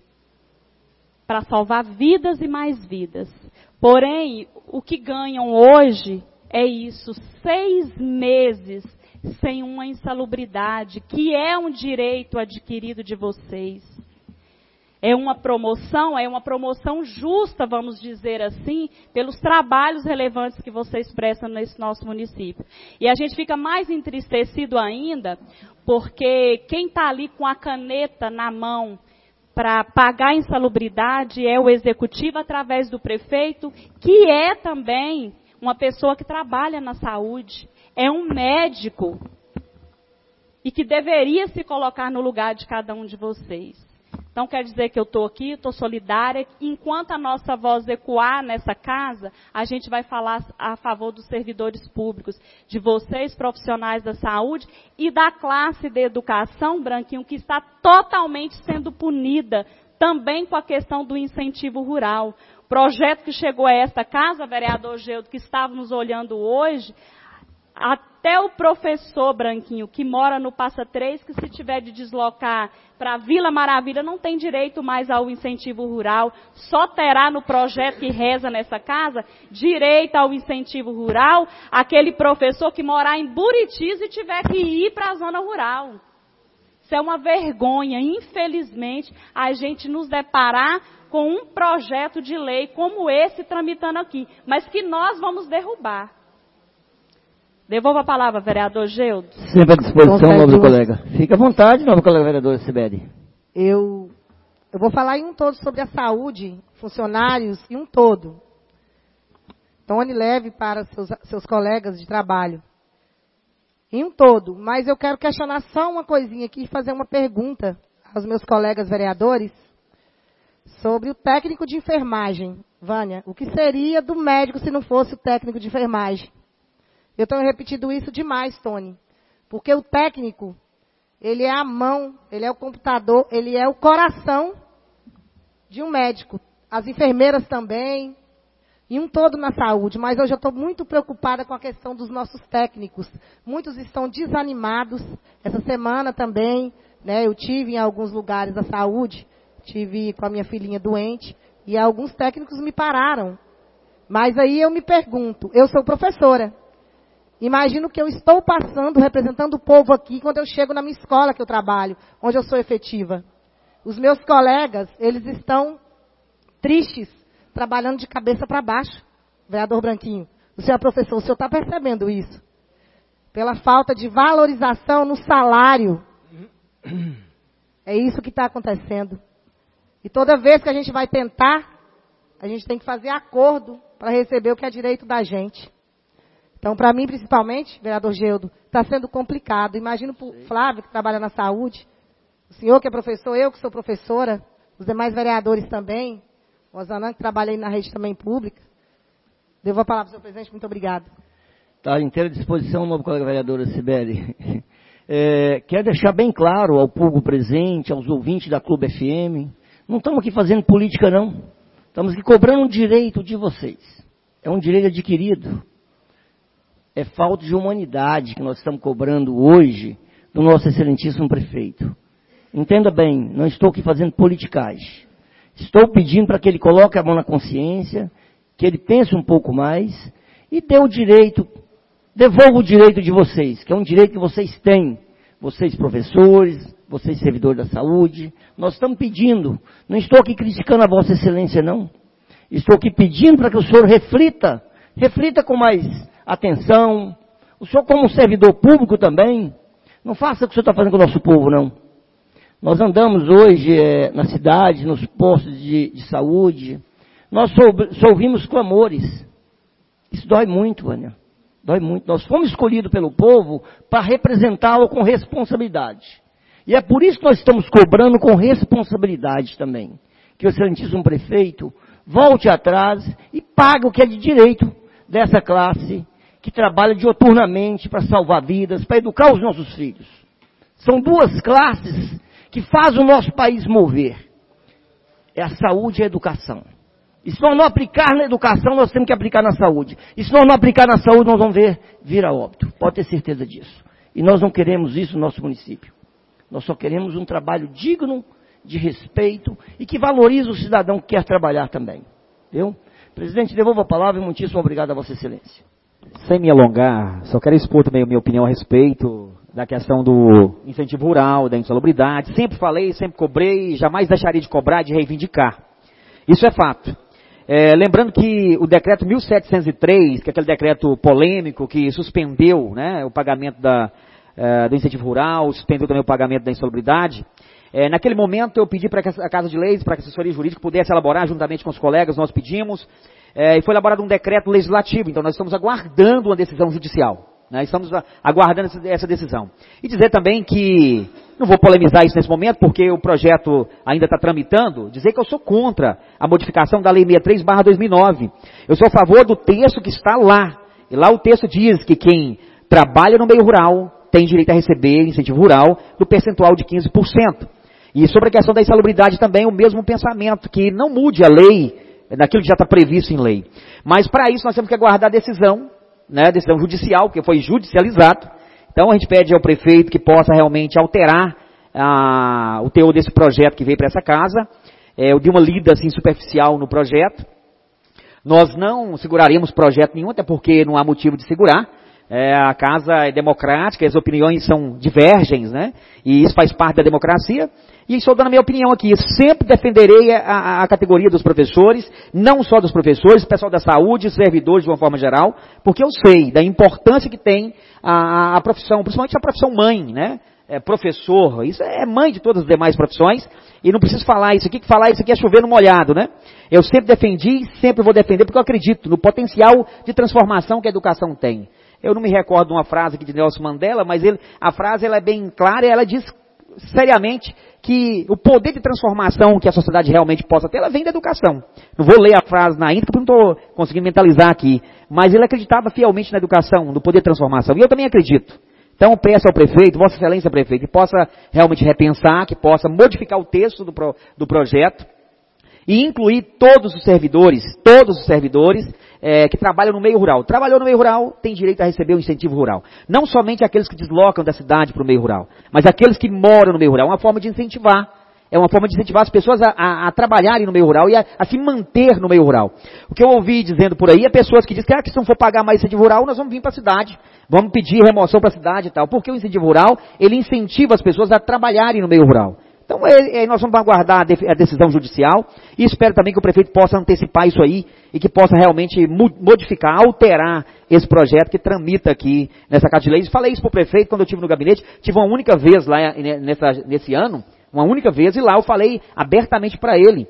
para salvar vidas e mais vidas. Porém, o que ganham hoje é isso, 6 meses sem uma insalubridade, que é um direito adquirido de vocês. é uma promoção justa, vamos dizer assim, pelos trabalhos relevantes que vocês prestam nesse nosso município. E a gente fica mais entristecido ainda, porque quem está ali com a caneta na mão para pagar a insalubridade é o executivo através do prefeito, que é também uma pessoa que trabalha na saúde, é um médico, e que deveria se colocar no lugar de cada um de vocês. Então, quer dizer que eu estou aqui, estou solidária. Enquanto a nossa voz ecoar nessa casa, a gente vai falar a favor dos servidores públicos, de vocês, profissionais da saúde, e da classe de educação, Branquinho, que está totalmente sendo punida, também com a questão do incentivo rural. O projeto que chegou a esta casa, vereador Geudo, que estávamos olhando hoje, até o professor, Branquinho, que mora no Passa Três, que se tiver de deslocar para a Vila Maravilha, não tem direito mais ao incentivo rural, só terá no projeto que reza nessa casa, direito ao incentivo rural, aquele professor que morar em Buritis e tiver que ir para a zona rural. Isso é uma vergonha, infelizmente, a gente nos deparar com um projeto de lei como esse tramitando aqui, mas que nós vamos derrubar. Devolvo a palavra, vereador Geudo. Sempre à disposição, nobre colega. Fique à vontade, nobre colega vereador Sibeli. Eu vou falar em um todo sobre a saúde, funcionários e um todo. Tony leve para seus colegas de trabalho. Em um todo. Mas eu quero questionar só uma coisinha aqui e fazer uma pergunta aos meus colegas vereadores sobre o técnico de enfermagem. Vânia, o que seria do médico se não fosse o técnico de enfermagem? Eu tenho repetido isso demais, Tony. Porque o técnico, ele é a mão, ele é o computador, ele é o coração de um médico. As enfermeiras também, e um todo na saúde. Mas hoje eu estou muito preocupada com a questão dos nossos técnicos. Muitos estão desanimados. Essa semana também, né, eu tive em alguns lugares da saúde, tive com a minha filhinha doente, e alguns técnicos me pararam. Mas aí eu me pergunto, eu sou professora. Imagino que eu estou passando, representando o povo aqui, quando eu chego na minha escola que eu trabalho, onde eu sou efetiva. Os meus colegas, eles estão tristes, trabalhando de cabeça para baixo. Vereador Branquinho, o senhor é professor, o senhor está percebendo isso? Pela falta de valorização no salário. É isso que está acontecendo. E toda vez que a gente vai tentar, a gente tem que fazer acordo para receber o que é direito da gente. Então, para mim, principalmente, vereador Geudo, está sendo complicado. Imagino para o Flávio, que trabalha na saúde, o senhor que é professor, eu que sou professora, os demais vereadores também, o Osanã, que trabalha aí na rede também pública. Devo a palavra ao senhor presidente, muito obrigado. Está à inteira disposição, novo colega vereadora Sibeli. Quero deixar bem claro ao público presente, aos ouvintes da Clube FM, não estamos aqui fazendo política, não. Estamos aqui cobrando um direito de vocês. É um direito adquirido. É falta de humanidade que nós estamos cobrando hoje do nosso excelentíssimo prefeito. Entenda bem, não estou aqui fazendo politicagem. Estou pedindo para que ele coloque a mão na consciência, que ele pense um pouco mais e dê o direito, devolva o direito de vocês, que é um direito que vocês têm. Vocês professores, vocês servidores da saúde. Nós estamos pedindo, não estou aqui criticando a vossa excelência não. Estou aqui pedindo para que o senhor reflita com mais atenção, o senhor como servidor público também, não faça o que o senhor está fazendo com o nosso povo, não. Nós andamos hoje na cidade, nos postos de saúde, nós só ouvimos clamores. Isso dói muito, Vânia, dói muito. Nós fomos escolhidos pelo povo para representá-lo com responsabilidade. E é por isso que nós estamos cobrando com responsabilidade também, que o excelentíssimo prefeito volte atrás e pague o que é de direito dessa classe que trabalha dioturnamente para salvar vidas, para educar os nossos filhos. São duas classes que fazem o nosso país mover. É a saúde e a educação. E se nós não aplicar na educação, nós temos que aplicar na saúde. E se nós não aplicar na saúde, nós vamos ver vir a óbito. Pode ter certeza disso. E nós não queremos isso no nosso município. Nós só queremos um trabalho digno, de respeito e que valorize o cidadão que quer trabalhar também. Viu? Presidente, devolvo a palavra e muitíssimo obrigado a Vossa Excelência. Sem me alongar, só quero expor também a minha opinião a respeito da questão do incentivo rural, da insalubridade. Sempre falei, sempre cobrei, jamais deixaria de cobrar, de reivindicar. Isso é fato. Lembrando que o decreto 1703, que é aquele decreto polêmico que suspendeu, né, o pagamento do incentivo rural, suspendeu também o pagamento da insalubridade, naquele momento eu pedi para que a Casa de Leis, para que a assessoria jurídica pudesse elaborar, juntamente com os colegas, nós pedimos, e foi elaborado um decreto legislativo, então nós estamos aguardando uma decisão judicial. Estamos aguardando essa decisão. E dizer também que, não vou polemizar isso nesse momento, porque o projeto ainda está tramitando, dizer que eu sou contra a modificação da Lei 63/2009. Eu sou a favor do texto que está lá. E lá o texto diz que quem trabalha no meio rural tem direito a receber incentivo rural no percentual de 15%. E sobre a questão da insalubridade também o mesmo pensamento, que não mude a lei, daquilo que já está previsto em lei. Mas para isso nós temos que aguardar a decisão, decisão judicial, porque foi judicializado. Então a gente pede ao prefeito que possa realmente alterar o teor desse projeto que veio para essa casa. Eu dei uma lida assim superficial no projeto. Nós não seguraremos projeto nenhum, até porque não há motivo de segurar. A casa é democrática, as opiniões divergem, né? E isso faz parte da democracia. E estou dando a minha opinião aqui. Eu sempre defenderei a categoria dos professores, não só dos professores, pessoal da saúde, servidores de uma forma geral, porque eu sei da importância que tem a profissão, principalmente a profissão mãe, né? Professor, isso é mãe de todas as demais profissões, e não preciso falar isso aqui, que falar isso aqui é chover no molhado, né? Eu sempre defendi e sempre vou defender, porque eu acredito no potencial de transformação que a educação tem. Eu não me recordo de uma frase aqui de Nelson Mandela, mas a frase ela é bem clara e ela diz seriamente que o poder de transformação que a sociedade realmente possa ter, ela vem da educação. Não vou ler a frase na íntegra, porque não estou conseguindo mentalizar aqui. Mas ele acreditava fielmente na educação, no poder de transformação. E eu também acredito. Então peço ao prefeito, Vossa Excelência prefeito, que possa realmente repensar, que possa modificar o texto do projeto e incluir todos os servidores que trabalham no meio rural. Trabalhou no meio rural, tem direito a receber o incentivo rural. Não somente aqueles que deslocam da cidade para o meio rural, mas aqueles que moram no meio rural. É uma forma de incentivar. É uma forma de incentivar as pessoas a trabalharem no meio rural e a se manter no meio rural. O que eu ouvi dizendo por aí é pessoas que dizem que se não for pagar mais incentivo rural, nós vamos vir para a cidade. Vamos pedir remoção para a cidade e tal. Porque o incentivo rural, ele incentiva as pessoas a trabalharem no meio rural. Então, nós vamos aguardar a decisão judicial e espero também que o prefeito possa antecipar isso aí e que possa realmente modificar, alterar esse projeto que tramita aqui nessa Casa de Leis. Falei isso para o prefeito quando eu estive no gabinete, tive uma única vez lá nesse ano, uma única vez, e lá eu falei abertamente para ele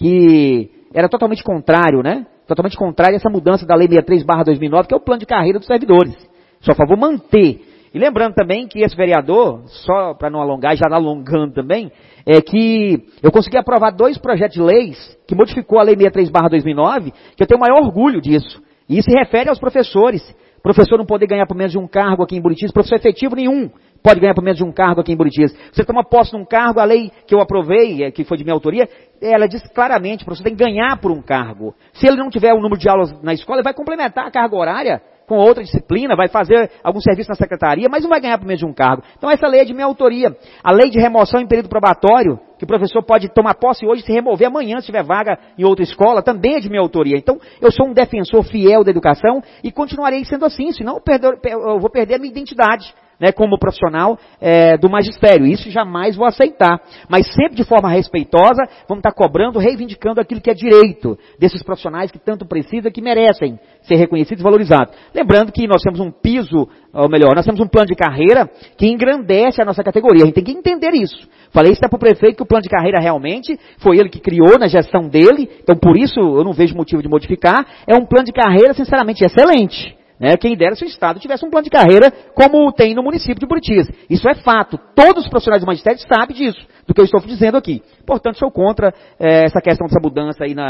que era totalmente contrário, né? Totalmente contrário a essa mudança da Lei 63/2009, que é o plano de carreira dos servidores. Só a favor manter. E lembrando também que esse vereador, só para não alongar, já alongando também, é que eu consegui aprovar 2 projetos de leis que modificou a Lei 63/2009, que eu tenho o maior orgulho disso. E isso se refere aos professores. O professor não poder ganhar por menos de um cargo aqui em Buritis, professor efetivo nenhum pode ganhar por menos de um cargo aqui em Buritis. Você toma posse num cargo, a lei que eu aprovei, que foi de minha autoria, ela diz claramente, o professor tem que ganhar por um cargo. Se ele não tiver um número de aulas na escola, ele vai complementar a carga horária com outra disciplina, vai fazer algum serviço na secretaria, mas não vai ganhar por menos de um cargo. Então essa lei é de minha autoria. A lei de remoção em período probatório, que o professor pode tomar posse hoje e se remover amanhã se tiver vaga em outra escola, também é de minha autoria. Então eu sou um defensor fiel da educação e continuarei sendo assim, senão eu vou perder a minha identidade, né, como profissional do magistério. Isso jamais vou aceitar. Mas sempre de forma respeitosa, vamos estar cobrando, reivindicando aquilo que é direito desses profissionais que tanto precisam, que merecem ser reconhecidos e valorizados. Lembrando que nós temos um piso, ou melhor, nós temos um plano de carreira que engrandece a nossa categoria. A gente tem que entender isso. Falei isso até para o prefeito, que o plano de carreira realmente foi ele que criou na gestão dele, então por isso eu não vejo motivo de modificar. É um plano de carreira, sinceramente, excelente. Quem dera se o Estado tivesse um plano de carreira como tem no município de Buritis. Isso é fato. Todos os profissionais do magistério sabem disso, do que eu estou dizendo aqui. Portanto, sou contra essa questão dessa mudança aí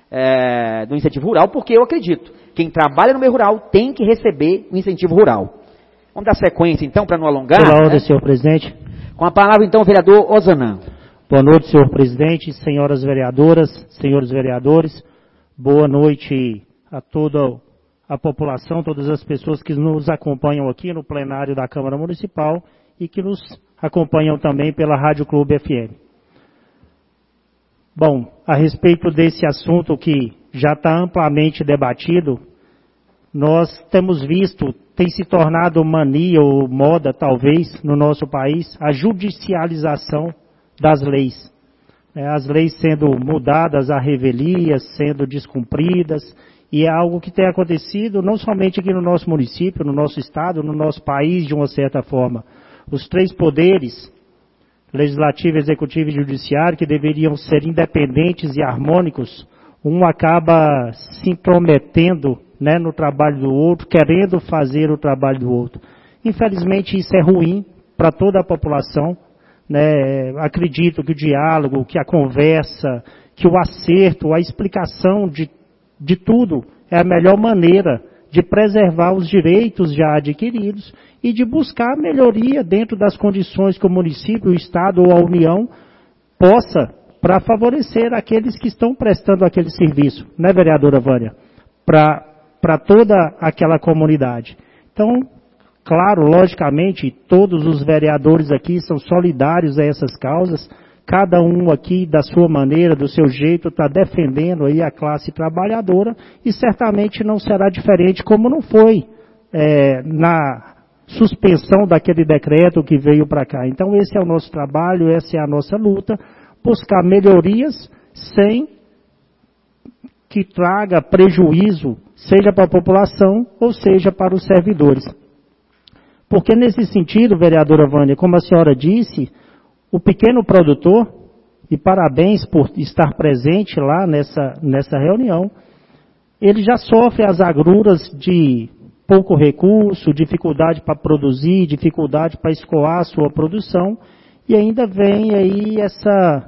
do incentivo rural, porque eu acredito. Quem trabalha no meio rural tem que receber o incentivo rural. Vamos dar sequência, então, para não alongar. Pela ordem, senhor presidente. Com a palavra, então, o vereador Ozanam. Boa noite, senhor presidente, senhoras vereadoras, senhores vereadores. Boa noite a toda a população, todas as pessoas que nos acompanham aqui no plenário da Câmara Municipal e que nos acompanham também pela Rádio Clube FM. Bom, a respeito desse assunto que já está amplamente debatido, nós temos visto, tem se tornado mania ou moda, talvez, no nosso país, a judicialização das leis. As leis sendo mudadas à revelia, sendo descumpridas, e é algo que tem acontecido não somente aqui no nosso município, no nosso estado, no nosso país, de uma certa forma. Os 3 poderes, legislativo, executivo e judiciário, que deveriam ser independentes e harmônicos, um acaba se intrometendo, né, no trabalho do outro, querendo fazer o trabalho do outro. Infelizmente, isso é ruim para toda a população. Né? Acredito que o diálogo, que a conversa, que o acerto, a explicação de tudo é a melhor maneira de preservar os direitos já adquiridos e de buscar melhoria dentro das condições que o município, o Estado ou a União possa, para favorecer aqueles que estão prestando aquele serviço, né, vereadora Vânia? Para toda aquela comunidade. Então, claro, logicamente, todos os vereadores aqui são solidários a essas causas, cada um aqui da sua maneira, do seu jeito, está defendendo aí a classe trabalhadora e certamente não será diferente como não foi na suspensão daquele decreto que veio para cá. Então esse é o nosso trabalho, essa é a nossa luta, buscar melhorias sem que traga prejuízo, seja para a população ou seja para os servidores. Porque nesse sentido, vereadora Vânia, como a senhora disse, o pequeno produtor, e parabéns por estar presente lá nessa reunião, ele já sofre as agruras de pouco recurso, dificuldade para produzir, dificuldade para escoar a sua produção, e ainda vem aí essa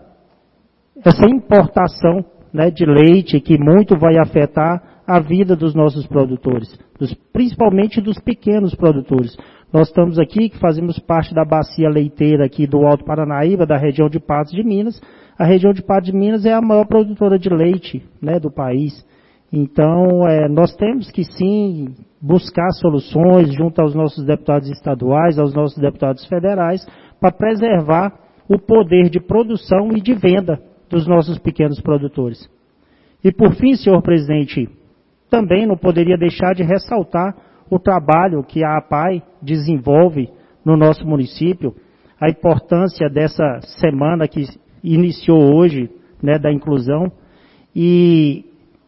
importação, né, de leite que muito vai afetar a vida dos nossos produtores, principalmente dos pequenos produtores. Nós estamos aqui, que fazemos parte da bacia leiteira aqui do Alto Paranaíba, da região de Patos de Minas. A região de Patos de Minas é a maior produtora de leite, né, do país. Então, nós temos que sim buscar soluções junto aos nossos deputados estaduais, aos nossos deputados federais, para preservar o poder de produção e de venda dos nossos pequenos produtores. E por fim, senhor presidente, também não poderia deixar de ressaltar o trabalho que a APAI desenvolve no nosso município, a importância dessa semana que iniciou hoje, né, da inclusão, e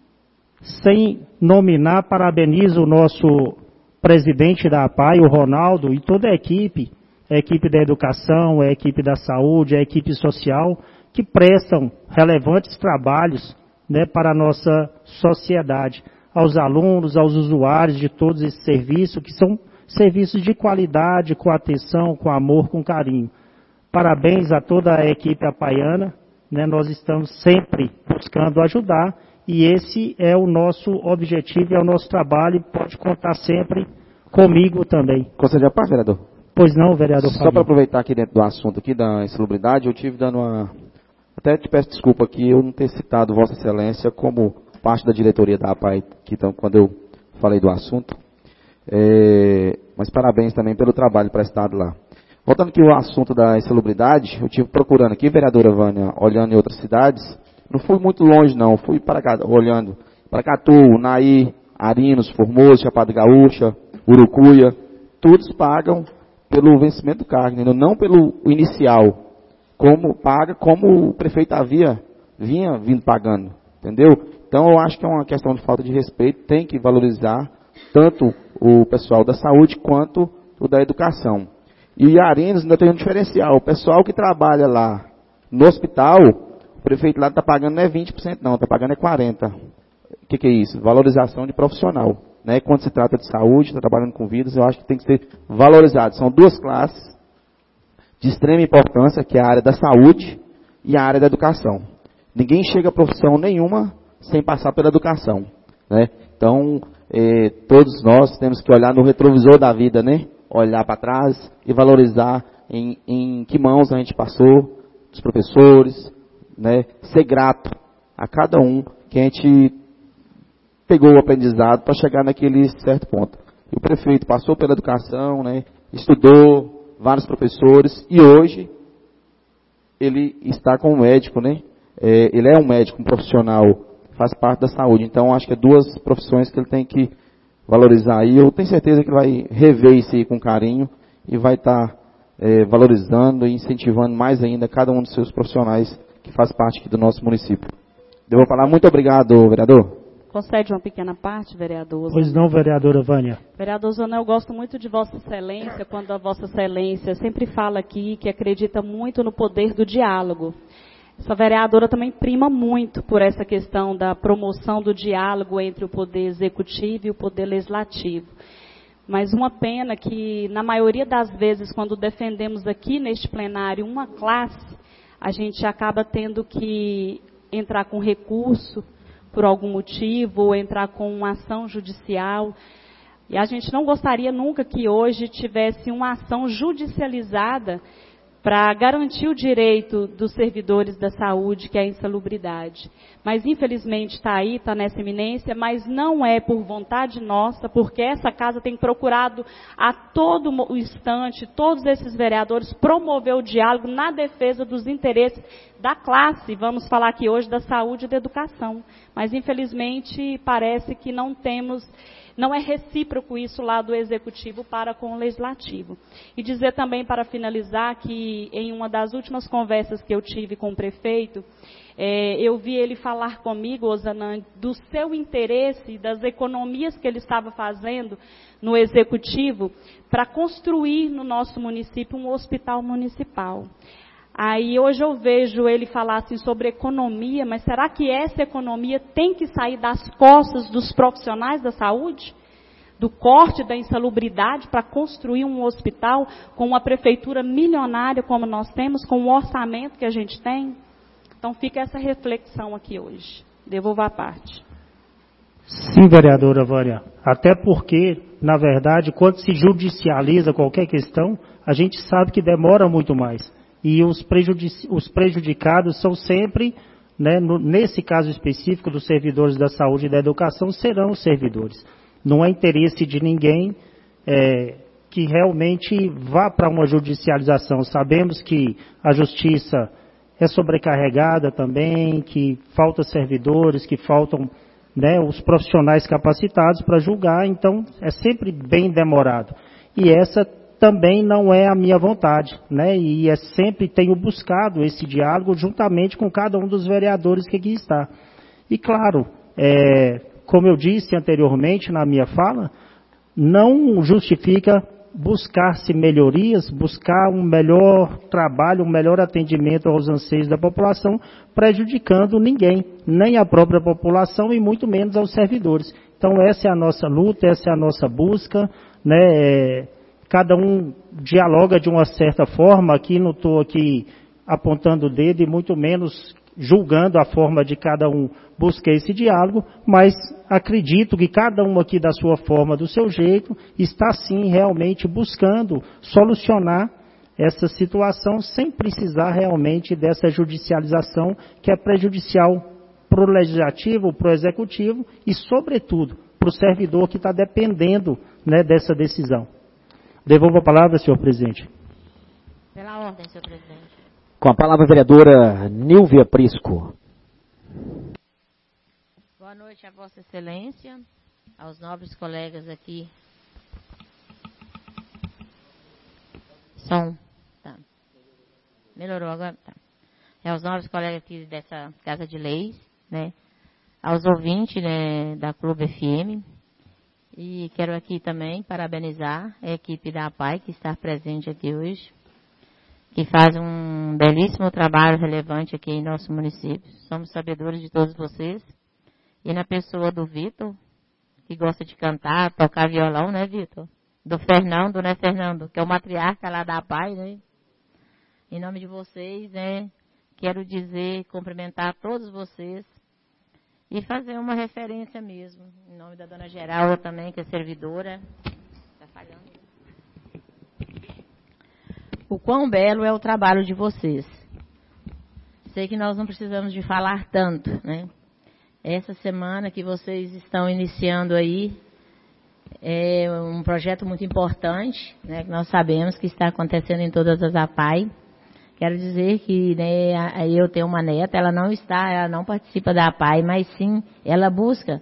sem nominar, parabenizo o nosso presidente da APAI, o Ronaldo, e toda a equipe da educação, a equipe da saúde, a equipe social, que prestam relevantes trabalhos, né, para a nossa sociedade, aos alunos, aos usuários de todos esses serviços, que são serviços de qualidade, com atenção, com amor, com carinho. Parabéns a toda a equipe apaiana, né, nós estamos sempre buscando ajudar, e esse é o nosso objetivo, é o nosso trabalho, pode contar sempre comigo também. Conselho à parte, vereador? Pois não, vereador Fabinho. Só para aproveitar aqui dentro do assunto aqui da insalubridade, eu tive dando uma... Até te peço desculpa aqui eu não ter citado Vossa Excelência como parte da diretoria da APAI, quando eu falei do assunto. Mas parabéns também pelo trabalho prestado lá. Voltando aqui ao assunto da insalubridade, eu estive procurando aqui, vereadora Vânia, olhando em outras cidades. Não fui muito longe não, fui olhando Paracatu, Naí, Arinos, Formoso, Chapada Gaúcha, Urucuia, todos pagam pelo vencimento do cargo, não pelo inicial, como o prefeito vinha vindo pagando, entendeu? Então eu acho que é uma questão de falta de respeito, tem que valorizar tanto o pessoal da saúde quanto o da educação. E Arinos ainda tem um diferencial, o pessoal que trabalha lá no hospital, o prefeito lá está pagando não é 20% não, está pagando é 40%. O que é isso? Valorização de profissional. Né? Quando se trata de saúde, está trabalhando com vidas, eu acho que tem que ser valorizado. São duas classes de extrema importância, que é a área da saúde e a área da educação. Ninguém chega a profissão nenhuma sem passar pela educação. Né? Então, todos nós temos que olhar no retrovisor da vida, né? Olhar para trás e valorizar em que mãos a gente passou, os professores, né? Ser grato a cada um que a gente pegou o aprendizado para chegar naquele certo ponto. E o prefeito passou pela educação, né? Estudou, vários professores, e hoje ele está como médico, né? Ele é um médico, um profissional, faz parte da saúde. Então, acho que é duas profissões que ele tem que valorizar aí. Eu tenho certeza que ele vai rever isso aí com carinho e vai estar valorizando e incentivando mais ainda cada um dos seus profissionais que faz parte aqui do nosso município. Devo falar muito obrigado, vereador. Concede uma pequena parte, vereador? Pois não, vereadora Vânia. Vereador Zonel, eu gosto muito de Vossa Excelência, quando a Vossa Excelência sempre fala aqui que acredita muito no poder do diálogo. Essa vereadora também prima muito por essa questão da promoção do diálogo entre o poder executivo e o poder legislativo. Mas uma pena que, na maioria das vezes, quando defendemos aqui neste plenário uma classe, a gente acaba tendo que entrar com recurso por algum motivo, ou entrar com uma ação judicial. E a gente não gostaria nunca que hoje tivesse uma ação judicializada para garantir o direito dos servidores da saúde, que é a insalubridade. Mas, infelizmente, está aí, está nessa iminência, mas não é por vontade nossa, porque essa casa tem procurado a todo o instante, todos esses vereadores, promover o diálogo na defesa dos interesses da classe, vamos falar aqui hoje da saúde e da educação. Mas, infelizmente, parece que não é recíproco isso lá do Executivo para com o Legislativo. E dizer também, para finalizar, que em uma das últimas conversas que eu tive com o prefeito, eu vi ele falar comigo, Osanã, do seu interesse e das economias que ele estava fazendo no Executivo para construir no nosso município um hospital municipal. Aí hoje eu vejo ele falar assim sobre economia, mas será que essa economia tem que sair das costas dos profissionais da saúde? Do corte da insalubridade para construir um hospital com uma prefeitura milionária como nós temos, com o orçamento que a gente tem? Então fica essa reflexão aqui hoje. Devolvo a parte. Sim, vereadora Vânia. Até porque, na verdade, quando se judicializa qualquer questão, a gente sabe que demora muito mais. E os prejudicados são sempre, né, nesse caso específico dos servidores da saúde e da educação, serão os servidores. Não é interesse de ninguém que realmente vá para uma judicialização. Sabemos que a justiça é sobrecarregada também, que faltam servidores, que faltam, né, os profissionais capacitados para julgar, então é sempre bem demorado. E essa também não é a minha vontade, né? E sempre tenho buscado esse diálogo juntamente com cada um dos vereadores que aqui está. E claro, como eu disse anteriormente na minha fala, não justifica buscar-se melhorias, buscar um melhor trabalho, um melhor atendimento aos anseios da população, prejudicando ninguém, nem a própria população e muito menos aos servidores. Então essa é a nossa luta, essa é a nossa busca, né? Cada um dialoga de uma certa forma, aqui não estou aqui apontando o dedo e muito menos julgando a forma de cada um buscar esse diálogo, mas acredito que cada um aqui da sua forma, do seu jeito, está sim realmente buscando solucionar essa situação sem precisar realmente dessa judicialização que é prejudicial para o legislativo, para o executivo e, sobretudo, para o servidor que está dependendo, né, dessa decisão. Devolvo a palavra, senhor presidente. Pela ordem, senhor presidente. Com a palavra a vereadora Nilvia Prisco. Boa noite a Vossa Excelência, aos nobres colegas aqui. Som. Tá. Melhorou agora? Tá. Aos nobres colegas aqui dessa Casa de Leis, né? Aos ouvintes, né, da Clube FM. E quero aqui também parabenizar a equipe da APAI que está presente aqui hoje, que faz um belíssimo trabalho relevante aqui em nosso município. Somos sabedores de todos vocês. E na pessoa do Vitor, que gosta de cantar, tocar violão, né, Vitor? Do Fernando, né, Fernando? Que é o matriarca lá da APAI, né? Em nome de vocês, né, quero dizer, cumprimentar todos vocês e fazer uma referência mesmo, em nome da dona Geralda também, que é servidora. Está falhando. O quão belo é o trabalho de vocês. Sei que nós não precisamos de falar tanto, né? Essa semana que vocês estão iniciando aí é um projeto muito importante, né? Que nós sabemos que está acontecendo em todas as APAI. Quero dizer que, né, eu tenho uma neta, ela não participa da APAI, mas sim, ela busca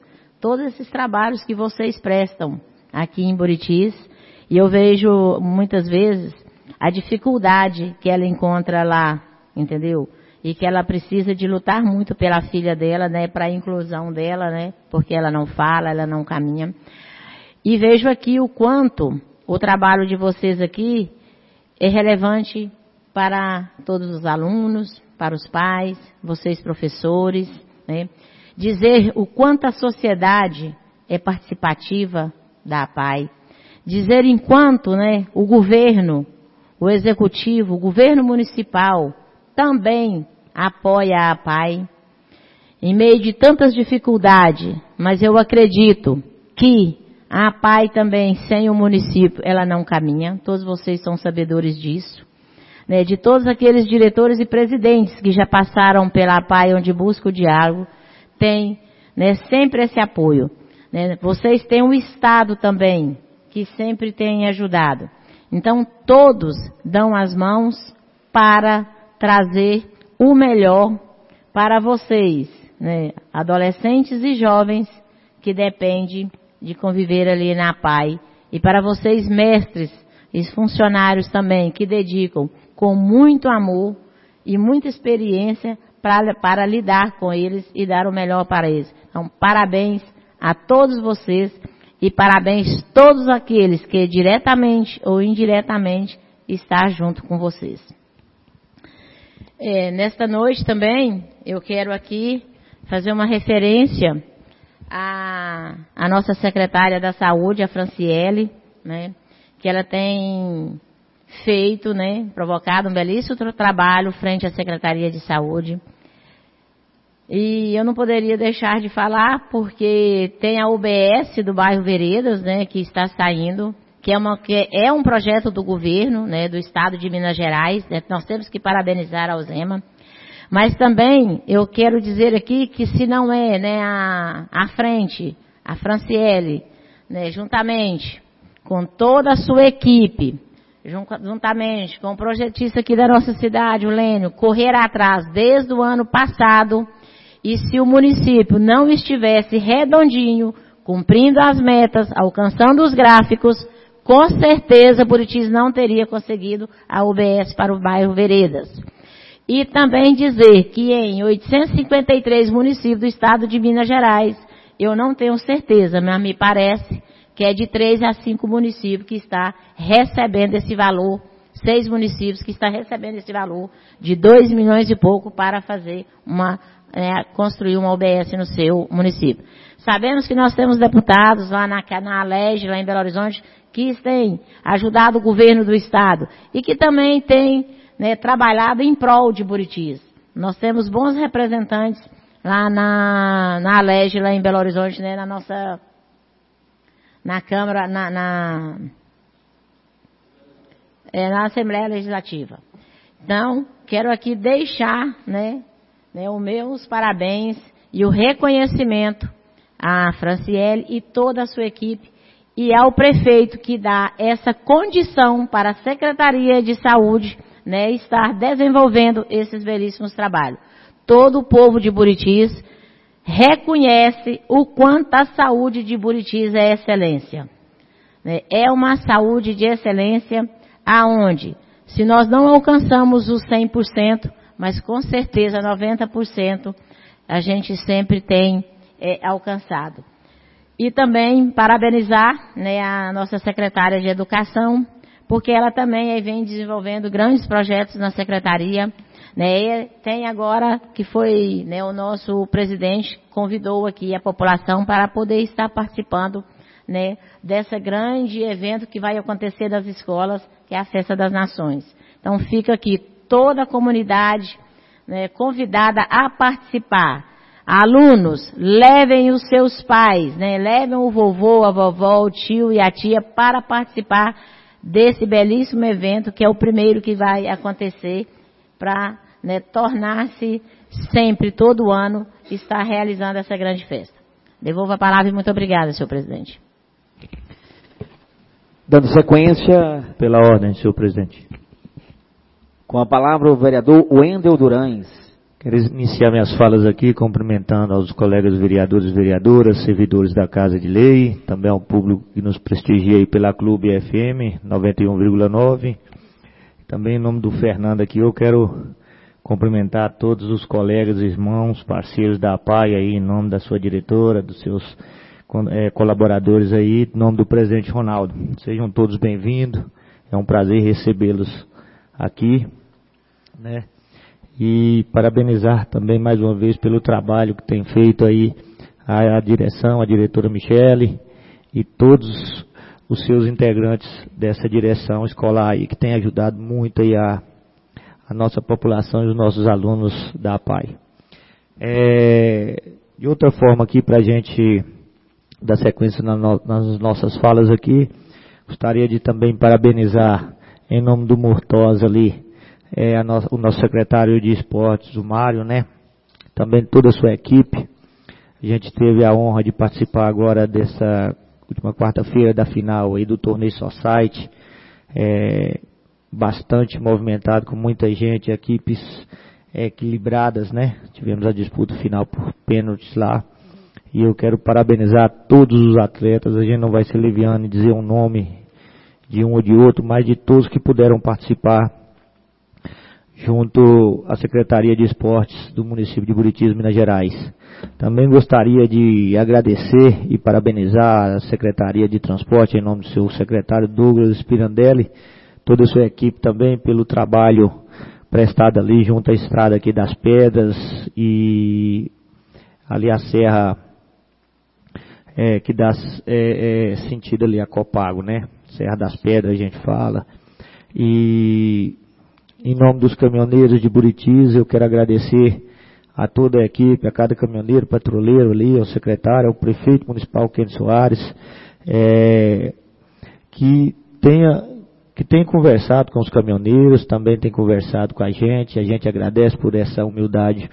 todos esses trabalhos que vocês prestam aqui em Buritis. E eu vejo, muitas vezes, a dificuldade que ela encontra lá, entendeu? E que ela precisa de lutar muito pela filha dela, né? Para a inclusão dela, né? Porque ela não fala, ela não caminha. E vejo aqui o quanto o trabalho de vocês aqui é relevante para todos os alunos, para os pais, vocês professores, né? Dizer o quanto a sociedade é participativa da APAE. Dizer enquanto, né, o governo, o executivo, o governo municipal também apoia a APAE. Em meio de tantas dificuldades, mas eu acredito que a APAE também, sem o município, ela não caminha. Todos vocês são sabedores disso. Né, de todos aqueles diretores e presidentes que já passaram pela APAE, onde busca o diálogo, tem, né, sempre esse apoio. Né. Vocês têm o Estado também, que sempre tem ajudado. Então, todos dão as mãos para trazer o melhor para vocês, né, adolescentes e jovens que dependem de conviver ali na APAE. E para vocês, mestres e funcionários também, que dedicam com muito amor e muita experiência para lidar com eles e dar o melhor para eles. Então, parabéns a todos vocês e parabéns a todos aqueles que diretamente ou indiretamente estão junto com vocês. Nesta noite também, eu quero aqui fazer uma referência à nossa secretária da Saúde, a Franciele, né, que ela tem feito, né, provocado um belíssimo trabalho frente à Secretaria de Saúde. E eu não poderia deixar de falar porque tem a UBS do bairro Veredas, né, que está saindo, que é um projeto do governo, né, do estado de Minas Gerais, né, nós temos que parabenizar a Alzema. Mas também eu quero dizer aqui que se não é, né, a frente, a Franciele, né, juntamente com toda a sua equipe, juntamente com o projetista aqui da nossa cidade, o Lênio, correr atrás desde o ano passado. E se o município não estivesse redondinho, cumprindo as metas, alcançando os gráficos, com certeza Buritis não teria conseguido a UBS para o bairro Veredas. E também dizer que em 853 municípios do estado de Minas Gerais, eu não tenho certeza, mas me parece que é de 3 a 5 municípios que está recebendo esse valor, 6 municípios que estão recebendo esse valor de 2 milhões e pouco para fazer construir uma UBS no seu município. Sabemos que nós temos deputados lá na Alerj, lá em Belo Horizonte, que têm ajudado o governo do estado e que também têm, né, trabalhado em prol de Buritis. Nós temos bons representantes lá na Alerj, lá em Belo Horizonte, né, na Câmara, na Assembleia Legislativa. Então, quero aqui deixar, né, os meus parabéns e o reconhecimento à Franciele e toda a sua equipe e ao prefeito que dá essa condição para a Secretaria de Saúde, né, estar desenvolvendo esses belíssimos trabalhos. Todo o povo de Buritis reconhece o quanto a saúde de Buritis é excelência. É uma saúde de excelência aonde, se nós não alcançamos os 100%, mas com certeza 90% a gente sempre tem alcançado. E também parabenizar, né, a nossa secretária de Educação, porque ela também vem desenvolvendo grandes projetos na secretaria. Né, tem agora que foi, né, o nosso presidente convidou aqui a população para poder estar participando, né, desse grande evento que vai acontecer das escolas, que é a Festa das Nações. Então fica aqui toda a comunidade, né, convidada a participar. Alunos, levem os seus pais, né, levem o vovô, a vovó, o tio e a tia para participar desse belíssimo evento, que é o primeiro que vai acontecer para, né, tornar-se sempre, todo ano, estar realizando essa grande festa. Devolvo a palavra e muito obrigada, senhor presidente. Dando sequência... Pela ordem, senhor presidente. Com a palavra o vereador Wendel Durães. Quero iniciar minhas falas aqui cumprimentando aos colegas vereadores e vereadoras, servidores da Casa de Lei, também ao público que nos prestigia aí pela Clube FM 91,9. Também em nome do Fernando aqui eu quero cumprimentar todos os colegas, irmãos, parceiros da APAI aí em nome da sua diretora, dos seus colaboradores aí, em nome do presidente Ronaldo. Sejam todos bem-vindos, é um prazer recebê-los aqui, né? E parabenizar também mais uma vez pelo trabalho que tem feito aí a direção, a diretora Michele e todos os seus integrantes dessa direção escolar aí, que tem ajudado muito aí a nossa população e os nossos alunos da APAI. De outra forma aqui, para a gente dar sequência nas nossas falas aqui, gostaria de também parabenizar em nome do Murtosa ali, o nosso secretário de esportes, o Mário, né? Também toda a sua equipe. A gente teve a honra de participar agora dessa última quarta-feira da final aí do torneio Society, bastante movimentado, com muita gente, equipes equilibradas, né? Tivemos a disputa final por pênaltis lá. E eu quero parabenizar todos os atletas. A gente não vai ser leviano em dizer um nome de um ou de outro, mas de todos que puderam participar junto à Secretaria de Esportes do município de Buritis, Minas Gerais. Também gostaria de agradecer e parabenizar a Secretaria de Transporte, em nome do seu secretário Douglas Spirandelli, toda a sua equipe também pelo trabalho prestado ali junto à estrada aqui das Pedras e ali a serra que dá sentido ali a Copago, né? Serra das Pedras a gente fala. E em nome dos caminhoneiros de Buritis, eu quero agradecer a toda a equipe, a cada caminhoneiro, patrulheiro ali, ao secretário, ao prefeito municipal Kenny Soares, que tem conversado com os caminhoneiros, também tem conversado com a gente agradece por essa humildade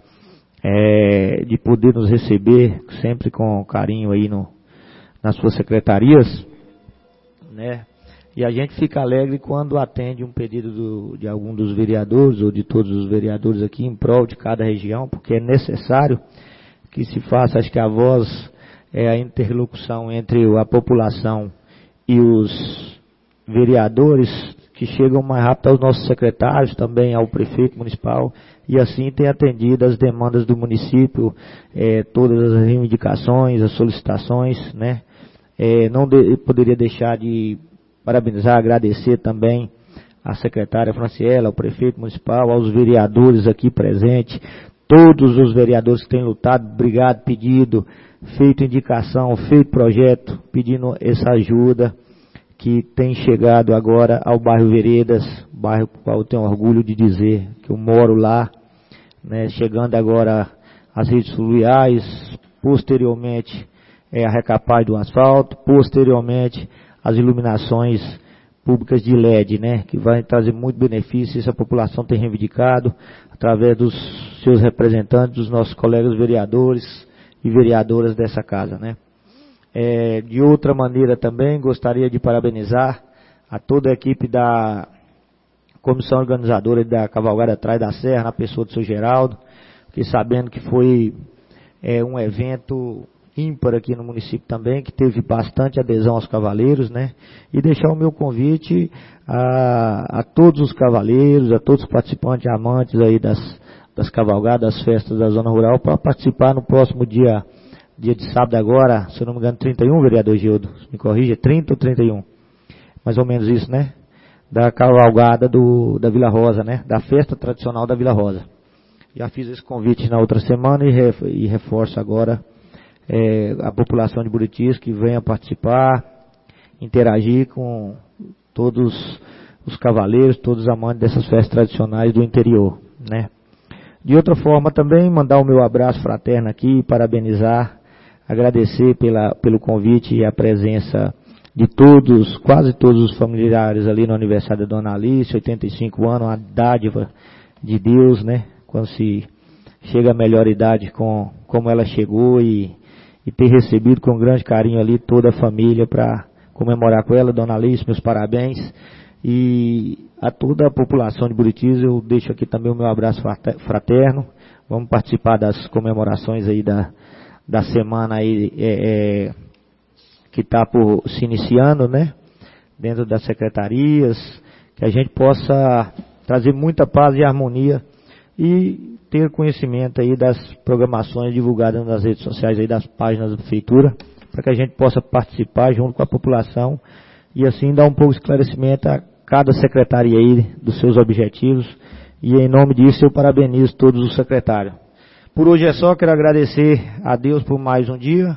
de poder nos receber sempre com carinho aí nas suas secretarias, né? E a gente fica alegre quando atende um pedido de algum dos vereadores ou de todos os vereadores aqui em prol de cada região, porque é necessário que se faça, acho que a voz é a interlocução entre a população e os vereadores, que chegam mais rápido aos nossos secretários, também ao prefeito municipal, e assim tem atendido as demandas do município, todas as reivindicações, as solicitações, né? Poderia deixar de parabenizar, agradecer também à secretária Franciela, ao prefeito municipal, aos vereadores aqui presentes, todos os vereadores que têm lutado, brigado, pedido, feito indicação, feito projeto, pedindo essa ajuda que tem chegado agora ao bairro Veredas, bairro com qual eu tenho orgulho de dizer que eu moro lá, né, chegando agora às redes fluviais, posteriormente a recapagem do asfalto, posteriormente as iluminações públicas de LED, né, que vai trazer muito benefício. Essa população tem reivindicado através dos seus representantes, dos nossos colegas vereadores e vereadoras dessa casa, né. De outra maneira também gostaria de parabenizar a toda a equipe da comissão organizadora da Cavalgada Atrás da Serra, na pessoa do seu Geraldo, que sabendo que foi um evento ímpar aqui no município também, que teve bastante adesão aos cavaleiros, né? E deixar o meu convite a todos os cavaleiros, a todos os participantes, amantes aí das cavalgadas, das festas da zona rural, para participar no próximo dia de sábado agora, se eu não me engano, 31, vereador Gildo, me corrija, 30 ou 31? Mais ou menos isso, né? Da cavalgada da Vila Rosa, né? Da festa tradicional da Vila Rosa. Já fiz esse convite na outra semana e reforço agora a população de Buritis que venha participar, interagir com todos os cavaleiros, todos os amantes dessas festas tradicionais do interior, né? De outra forma também mandar o meu abraço fraterno aqui, parabenizar, agradecer pelo convite e a presença de todos, quase todos os familiares ali no aniversário da Dona Alice, 85 anos, uma dádiva de Deus, né? Quando se chega à melhor idade como ela chegou e ter recebido com grande carinho ali toda a família para comemorar com ela. Dona Alice, meus parabéns. E a toda a população de Buritis eu deixo aqui também o meu abraço fraterno. Vamos participar das comemorações aí da semana aí, que está por se iniciando, né? Dentro das secretarias, que a gente possa trazer muita paz e harmonia e ter conhecimento aí das programações divulgadas nas redes sociais aí das páginas da prefeitura, para que a gente possa participar junto com a população e assim dar um pouco de esclarecimento a cada secretaria aí dos seus objetivos. E em nome disso eu parabenizo todos os secretários. Por hoje é só, quero agradecer a Deus por mais um dia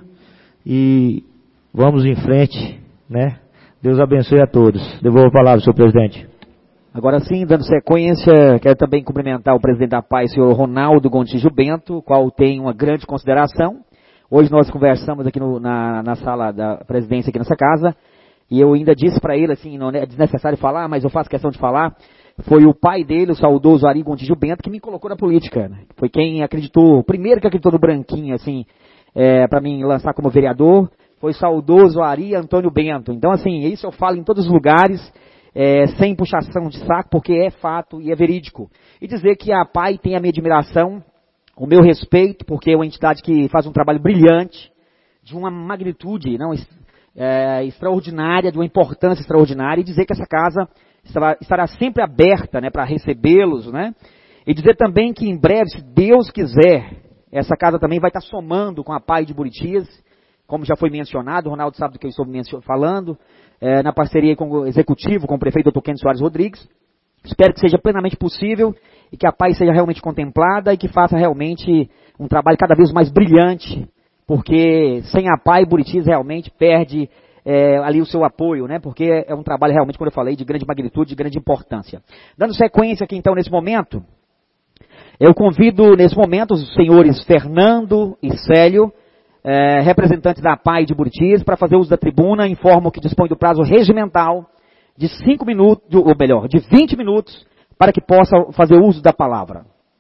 e vamos em frente, né? Deus abençoe a todos. Devolvo a palavra, senhor presidente. Agora sim, dando sequência, quero também cumprimentar o presidente da PAI, senhor Ronaldo Gontijo Bento, qual tem uma grande consideração. Hoje nós conversamos aqui na sala da presidência aqui nessa casa, e eu ainda disse para ele, assim, não é desnecessário falar, mas eu faço questão de falar, foi o pai dele, o saudoso Ari Gontijo Bento, que me colocou na política, né? Foi quem acreditou, o primeiro que acreditou no Branquinho, assim, para mim lançar como vereador, foi o saudoso Ari Antônio Bento. Então, assim, isso eu falo em todos os lugares, sem puxação de saco, porque é fato e é verídico. E dizer que a PAI tem a minha admiração, o meu respeito, porque é uma entidade que faz um trabalho brilhante, de uma magnitude extraordinária, de uma importância extraordinária, e dizer que essa casa estará sempre aberta, né, para recebê-los, né? E dizer também que em breve, se Deus quiser, essa casa também vai estar somando com a PAI de Buritis, como já foi mencionado, o Ronaldo sabe do que eu estou falando, na parceria com o executivo, com o prefeito Dr. Kênio Soares Rodrigues. Espero que seja plenamente possível e que a PAI seja realmente contemplada e que faça realmente um trabalho cada vez mais brilhante, porque sem a PAI, Buritis realmente perde ali o seu apoio, né? Porque é um trabalho realmente, como eu falei, de grande magnitude, de grande importância. Dando sequência aqui então nesse momento, eu convido nesse momento os senhores Fernando e Célio, representantes da PAI de Buritis, para fazer uso da tribuna. Informo que dispõe do prazo regimental de 5 minutos, ou melhor, de 20 minutos, para que possa fazer uso da palavra.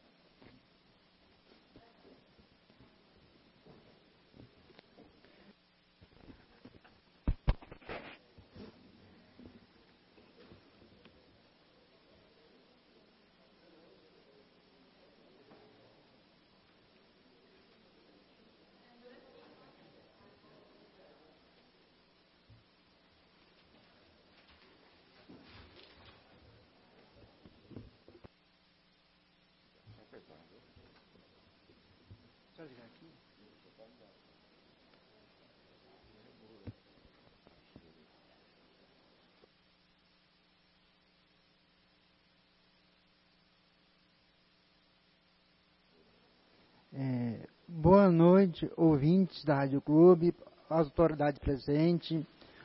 Boa noite, ouvintes da Rádio Clube, autoridade presente.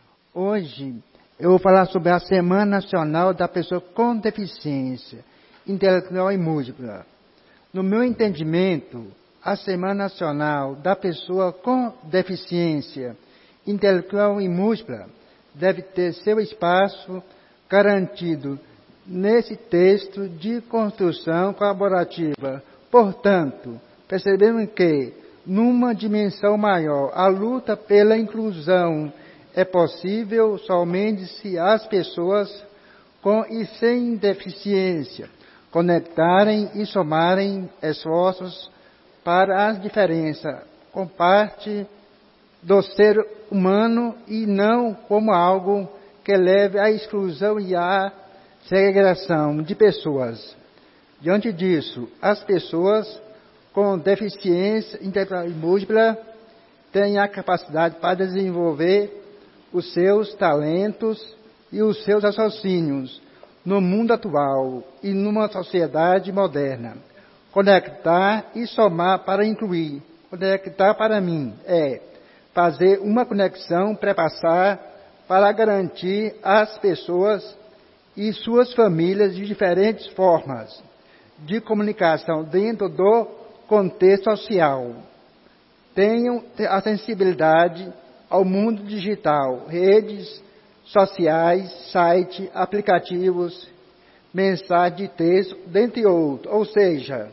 Hoje eu vou falar sobre a Semana Nacional da Pessoa com Deficiência Intelectual e Múltipla. No meu entendimento, a Semana Nacional da Pessoa com Deficiência Intelectual e Múltipla deve ter seu espaço garantido nesse texto de construção colaborativa. Portanto, percebemos que, numa dimensão maior, a luta pela inclusão é possível somente se as pessoas com e sem deficiência conectarem e somarem esforços para as diferenças, com parte do ser humano e não como algo que leve à exclusão e à segregação de pessoas. Diante disso, as pessoas com deficiência intelectual e múltipla têm a capacidade para desenvolver os seus talentos e os seus raciocínios no mundo atual e numa sociedade moderna. Conectar e somar para incluir. Conectar para mim é fazer uma conexão, prepassar para garantir às pessoas e suas famílias de diferentes formas de comunicação dentro do contexto social. Tenham a sensibilidade ao mundo digital, redes sociais, sites, aplicativos, mensagem de texto, dentre outros. Ou seja,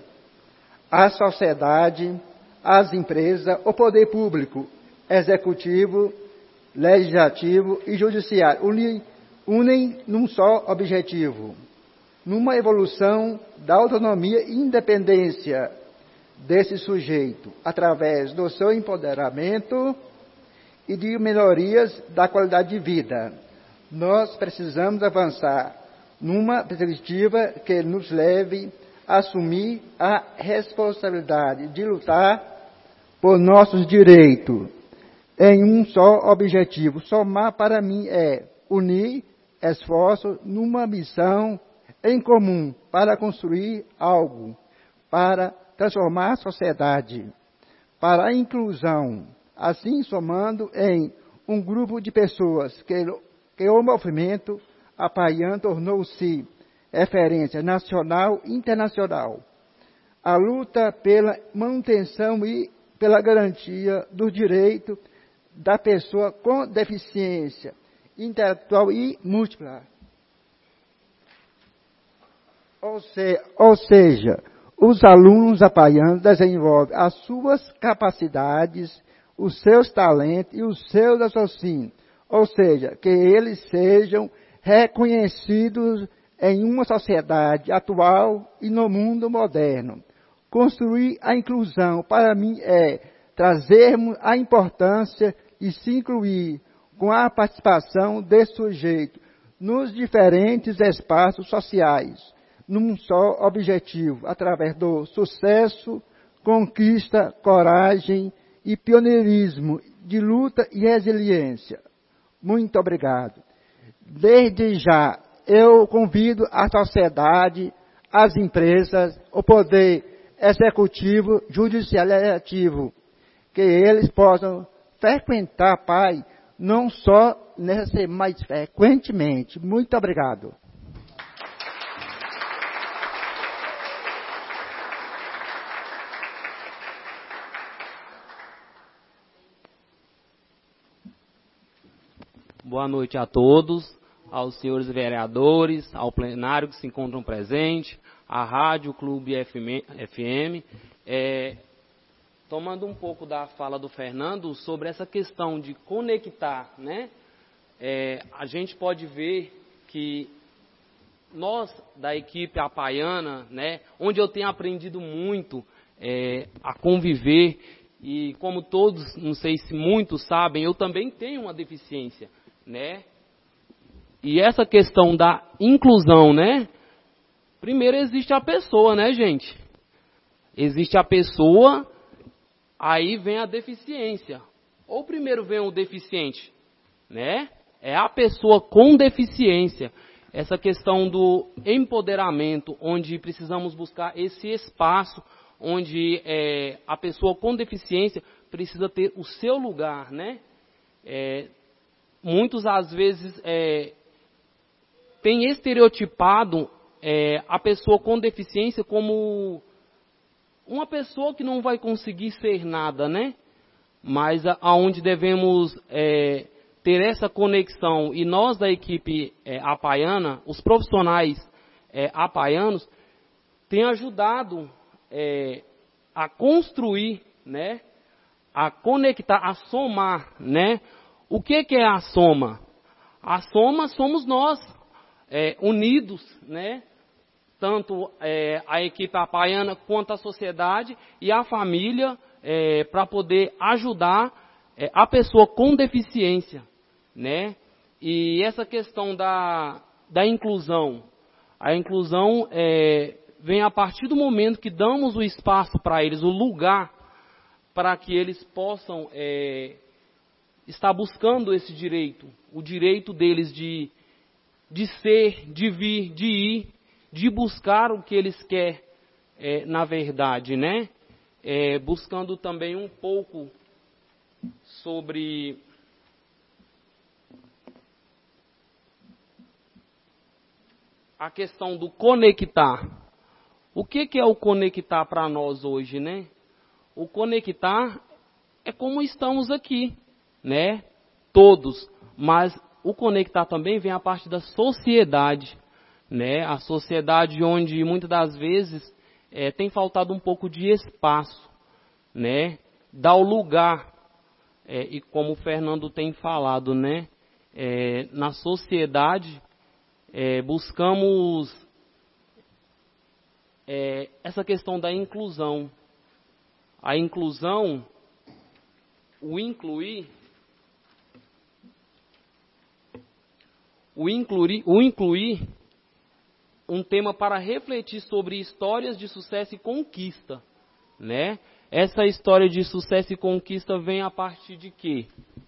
a sociedade, as empresas, o poder público, executivo, legislativo e judiciário, unem num só objetivo, numa evolução da autonomia e independência desse sujeito, através do seu empoderamento e de melhorias da qualidade de vida. Nós precisamos avançar numa perspectiva que nos leve a assumir a responsabilidade de lutar por nossos direitos em um só objetivo. Somar, para mim, é unir esforços numa missão em comum para construir algo, para transformar a sociedade, para a inclusão, assim somando em um grupo de pessoas que o movimento Apaiana tornou-se referência nacional e internacional. A luta pela manutenção e pela garantia dos direitos da pessoa com deficiência intelectual e múltipla. Ou seja, os alunos apaianos desenvolvem as suas capacidades, os seus talentos e os seus raciocínios. Ou seja, que eles sejam reconhecidos em uma sociedade atual e no mundo moderno. Construir a inclusão, para mim, é trazermos a importância de se incluir com a participação desse sujeito nos diferentes espaços sociais, num só objetivo, através do sucesso, conquista, coragem e pioneirismo de luta e resiliência. Muito obrigado. Desde já, eu convido a sociedade, as empresas, o poder executivo, judicial e legislativo, que eles possam frequentar, Pai, não só nessa, mas frequentemente. Muito obrigado. Boa noite a todos, aos senhores vereadores, ao plenário que se encontram presentes, à Rádio Clube FM. Tomando um pouco da fala do Fernando sobre essa questão de conectar, né? A gente pode ver que nós, da equipe apaiana, né, onde eu tenho aprendido muito a conviver, e como todos, não sei se muitos sabem, eu também tenho uma deficiência, né? E essa questão da inclusão, né? Primeiro existe a pessoa, né, gente? Existe a pessoa, aí vem a deficiência. Ou primeiro vem o deficiente, né? É a pessoa com deficiência. Essa questão do empoderamento, onde precisamos buscar esse espaço, onde a pessoa com deficiência precisa ter o seu lugar, né? Muitos, às vezes, têm estereotipado a pessoa com deficiência como uma pessoa que não vai conseguir ser nada, né? Mas aonde devemos ter essa conexão, e nós da equipe apaiana, os profissionais apaianos, têm ajudado a construir, né? A conectar, a somar, né? O que é a soma? A soma somos nós, unidos, né? Tanto a equipe apaiana quanto a sociedade e a família, para poder ajudar a pessoa com deficiência, né? E essa questão da inclusão, a inclusão vem a partir do momento que damos o espaço para eles, o lugar para que eles possam estar buscando esse direito, o direito deles de ser, de vir, de ir, de buscar o que eles querem, na verdade, né? Buscando também um pouco sobre a questão do conectar. O que é o conectar para nós hoje, né? O conectar é como estamos aqui, né? Todos, mas o conectar também vem a parte da sociedade, né? A sociedade onde muitas das vezes tem faltado um pouco de espaço, né? Dar o lugar, e como o Fernando tem falado, né? na sociedade, buscamos essa questão da inclusão. A inclusão, o incluir, um tema para refletir sobre histórias de sucesso e conquista, né? Essa história de sucesso e conquista vem a partir de quê?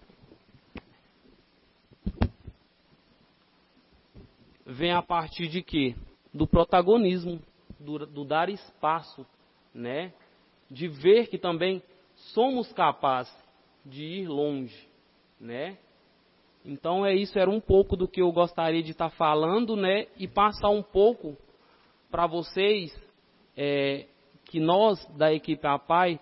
Vem a partir de quê? Do protagonismo, do dar espaço, né? De ver que também somos capazes de ir longe, né? Então isso, era um pouco do que eu gostaria de estar falando, né? E passar um pouco para vocês, que nós da equipe APAI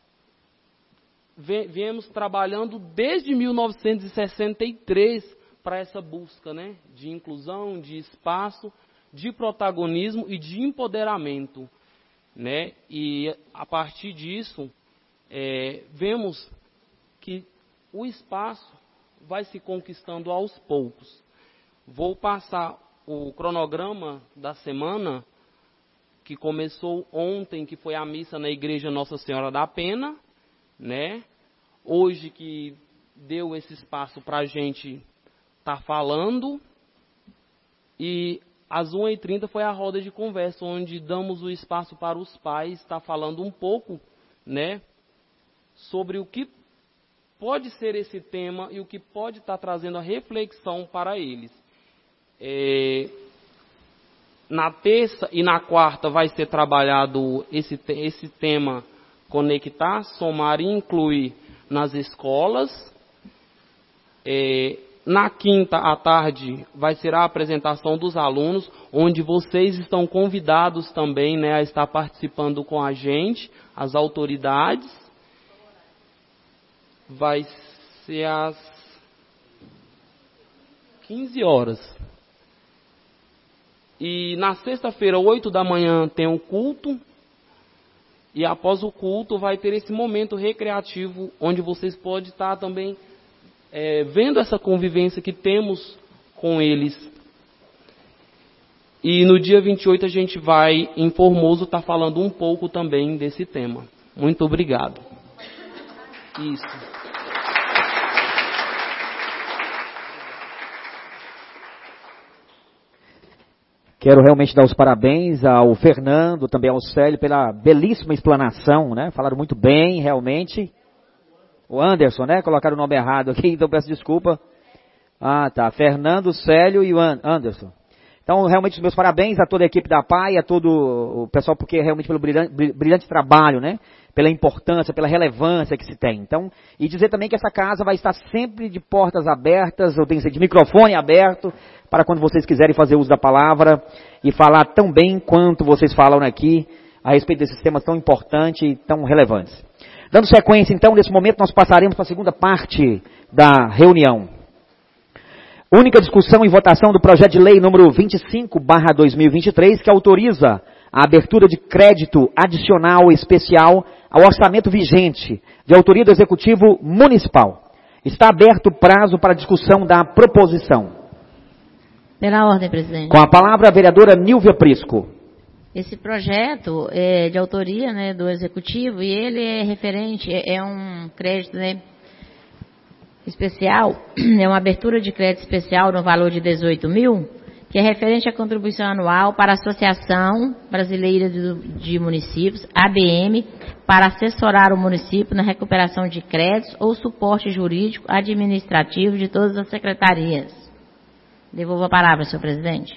viemos trabalhando desde 1963 para essa busca, né? De inclusão, de espaço, de protagonismo e de empoderamento, né? E a partir disso, vemos que o espaço vai se conquistando aos poucos. Vou passar o cronograma da semana, que começou ontem, que foi a missa na Igreja Nossa Senhora da Pena, né? Hoje que deu esse espaço para a gente estar falando, e às 1h30 foi a roda de conversa, onde damos o espaço para os pais estar falando um pouco, né, sobre o que pode ser esse tema e o que pode estar trazendo a reflexão para eles. Na terça e na quarta vai ser trabalhado esse tema conectar, somar e incluir nas escolas. Na quinta à tarde vai ser a apresentação dos alunos, onde vocês estão convidados também, né, a estar participando com a gente, as autoridades. Vai ser às 15 horas. E na sexta-feira, 8 da manhã, tem o culto. E após o culto vai ter esse momento recreativo, onde vocês podem estar também vendo essa convivência que temos com eles. E no dia 28 a gente vai, em Formoso, estar falando um pouco também desse tema. Muito obrigado. Isso. Quero realmente dar os parabéns ao Fernando, também ao Célio, pela belíssima explanação, né? Falaram muito bem, realmente. O Anderson, né? Colocaram o nome errado aqui, então peço desculpa. Ah, tá. Fernando, Célio e o Anderson. Então, realmente, os meus parabéns a toda a equipe da APAI, a todo o pessoal, porque realmente pelo brilhante trabalho, né? Pela importância, pela relevância que se tem. Então, e dizer também que essa casa vai estar sempre de portas abertas, ou tem que ser de microfone aberto, para quando vocês quiserem fazer uso da palavra e falar tão bem quanto vocês falam aqui a respeito desses temas tão importantes e tão relevantes. Dando sequência, então, nesse momento nós passaremos para a segunda parte da reunião. Única discussão e votação do projeto de lei número 25/2023, que autoriza a abertura de crédito adicional especial ao orçamento vigente, de autoria do Executivo Municipal. Está aberto o prazo para discussão da proposição. Pela ordem, presidente. Com a palavra a vereadora Nilvia Prisco. Esse projeto é de autoria, né, do Executivo, e ele é referente, é um crédito, né, especial, é uma abertura de crédito especial no valor de 18 mil, que é referente à contribuição anual para a Associação Brasileira de Municípios, ABM, para assessorar o município na recuperação de créditos ou suporte jurídico administrativo de todas as secretarias. Devolvo a palavra, senhor presidente.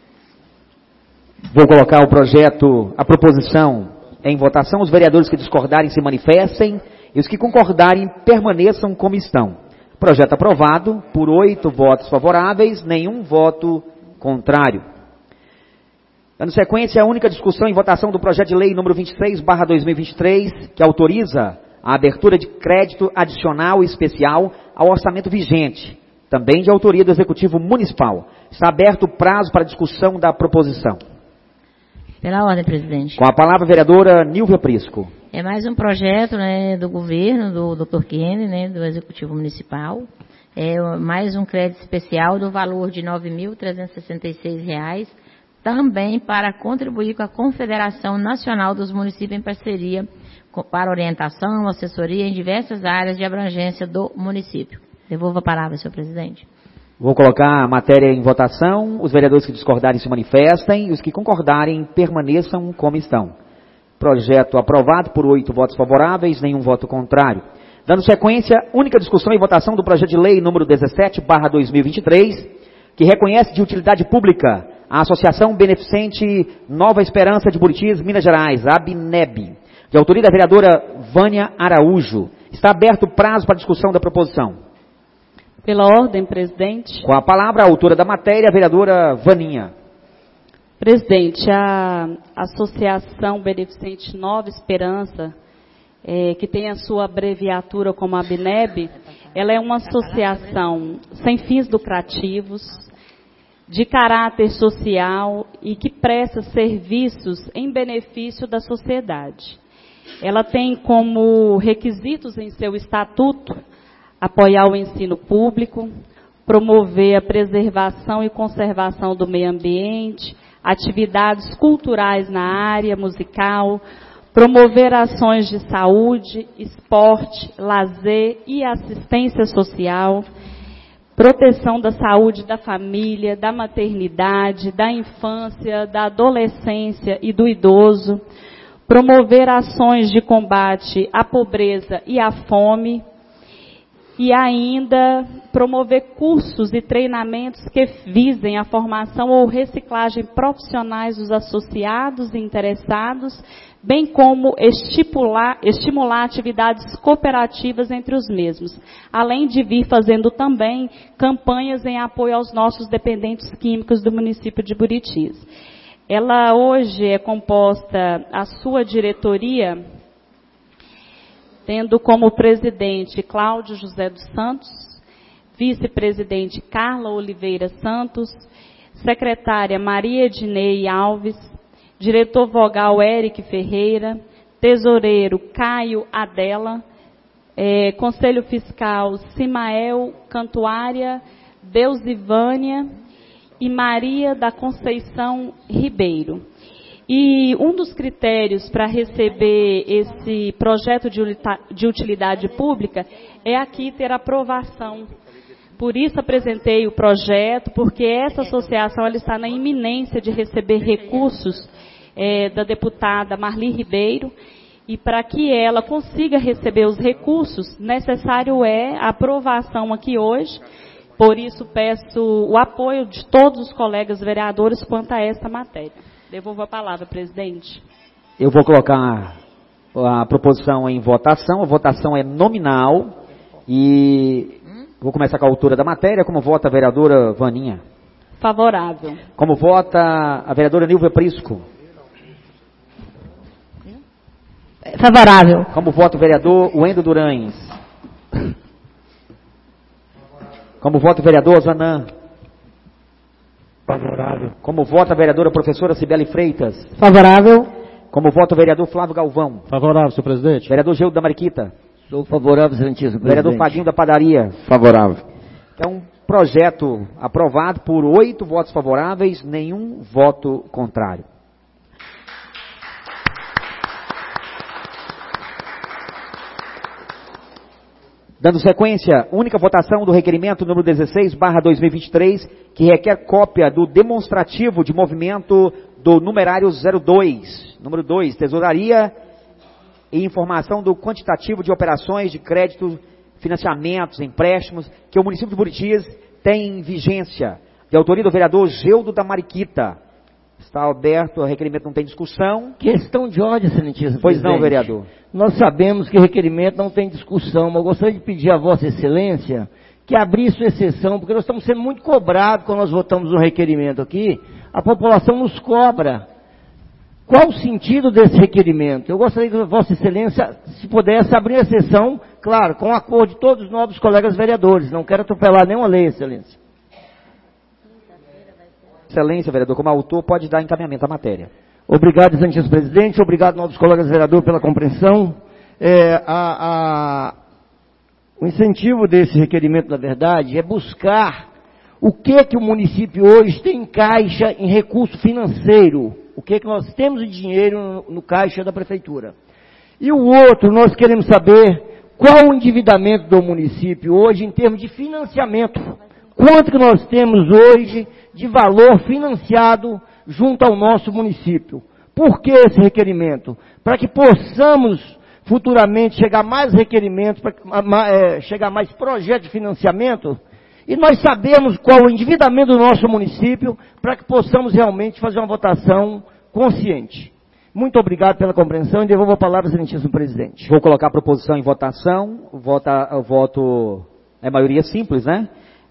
Vou colocar o projeto, a proposição em votação. Os vereadores que discordarem se manifestem e os que concordarem permaneçam como estão. Projeto aprovado por 8 votos favoráveis, nenhum voto contrário. Dando sequência, a única discussão em votação do projeto de lei número 23/2023, que autoriza a abertura de crédito adicional especial ao orçamento vigente, também de autoria do Executivo Municipal. Está aberto o prazo para discussão da proposição. Pela ordem, presidente. Com a palavra a vereadora Nilvia Prisco. É mais um projeto, né, do governo, do Dr. Kenny, né, do Executivo Municipal, mais um crédito especial do valor de R$ 9.366, também para contribuir com a Confederação Nacional dos Municípios em parceria para orientação, assessoria em diversas áreas de abrangência do município. Devolvo a palavra, senhor presidente. Vou colocar a matéria em votação. Os vereadores que discordarem se manifestem. Os que concordarem permaneçam como estão. Projeto aprovado por 8 votos favoráveis, nenhum voto contrário. Dando sequência, única discussão e votação do projeto de lei número 17/2023, que reconhece de utilidade pública a Associação Beneficente Nova Esperança de Buritis, Minas Gerais, a ABNEB, de autoria da vereadora Vânia Araújo. Está aberto o prazo para discussão da proposição. Pela ordem, presidente. Com a palavra, a autora da matéria, a vereadora Vaninha. Presidente, a Associação Beneficente Nova Esperança, que tem a sua abreviatura como ABNEB, ela é uma associação sem fins lucrativos, de caráter social e que presta serviços em benefício da sociedade. Ela tem como requisitos em seu estatuto apoiar o ensino público, promover a preservação e conservação do meio ambiente, atividades culturais na área musical, promover ações de saúde, esporte, lazer e assistência social, proteção da saúde da família, da maternidade, da infância, da adolescência e do idoso, promover ações de combate à pobreza e à fome, e ainda promover cursos e treinamentos que visem a formação ou reciclagem profissionais dos associados e interessados, bem como estimular atividades cooperativas entre os mesmos, além de vir fazendo também campanhas em apoio aos nossos dependentes químicos do município de Buritis. Ela hoje é composta, a sua diretoria, tendo como presidente Cláudio José dos Santos, vice-presidente Carla Oliveira Santos, secretária Maria Ednei Alves, diretor vogal Eric Ferreira, tesoureiro Caio Adela, conselho fiscal Simael Cantuária, Deusivânia e Maria da Conceição Ribeiro. E um dos critérios para receber esse projeto de utilidade pública é aqui ter aprovação. Por isso apresentei o projeto, porque essa associação ela está na iminência de receber recursos da deputada Marli Ribeiro, e para que ela consiga receber os recursos, necessário é a aprovação aqui hoje. Por isso peço o apoio de todos os colegas vereadores quanto a esta matéria. Devolvo a palavra, presidente. Eu vou colocar a proposição em votação. A votação é nominal. E vou começar com a autora da matéria. Como vota a vereadora Vaninha? Favorável. Como vota a vereadora Nilva Prisco? Favorável. Como vota o vereador Wendo Durães? Como vota o vereador Zanã? Favorável. Como vota a vereadora professora Cibele Freitas? Favorável. Como vota o vereador Flávio Galvão? Favorável, senhor presidente. Vereador Geudo da Mariquita? Sou favorável, excelentíssimo presidente. Vereador Faguinho da Padaria? Favorável. É um projeto aprovado por 8 votos favoráveis, nenhum voto contrário. Dando sequência, única votação do requerimento número 16/2023, que requer cópia do demonstrativo de movimento do numerário 02. Número 2, tesouraria e informação do quantitativo de operações de crédito, financiamentos, empréstimos, que o município de Buritis tem em vigência, de autoria do vereador Geudo da Mariquita. Está aberto, o requerimento não tem discussão. Questão de ordem, excelentíssimo Pois presidente. não, vereador. Nós sabemos que requerimento não tem discussão, mas eu gostaria de pedir a Vossa Excelência que abrisse uma exceção, porque nós estamos sendo muito cobrados quando nós votamos um requerimento aqui. A população nos cobra. Qual o sentido desse requerimento? Eu gostaria que Vossa Excelência, se pudesse, abrir a exceção, claro, com o acordo de todos os nobres colegas vereadores. Não quero atropelar nenhuma lei, Excelência. Excelência, vereador, como autor, pode dar encaminhamento à matéria. Obrigado, excelentíssimo presidente. Obrigado, novos colegas vereadores, pela compreensão. O incentivo desse requerimento, na verdade, é buscar o que o município hoje tem em caixa em recurso financeiro. O que nós temos de dinheiro no caixa da prefeitura. E o outro, nós queremos saber qual o endividamento do município hoje em termos de financiamento. Quanto que nós temos hoje de valor financiado junto ao nosso município. Por que esse requerimento? Para que possamos futuramente chegar mais requerimentos, chegar mais projetos de financiamento, e nós sabemos qual o endividamento do nosso município, para que possamos realmente fazer uma votação consciente. Muito obrigado pela compreensão e devolvo a palavra ao excelentíssimo presidente. Vou colocar a proposição em votação. O voto é maioria simples, né?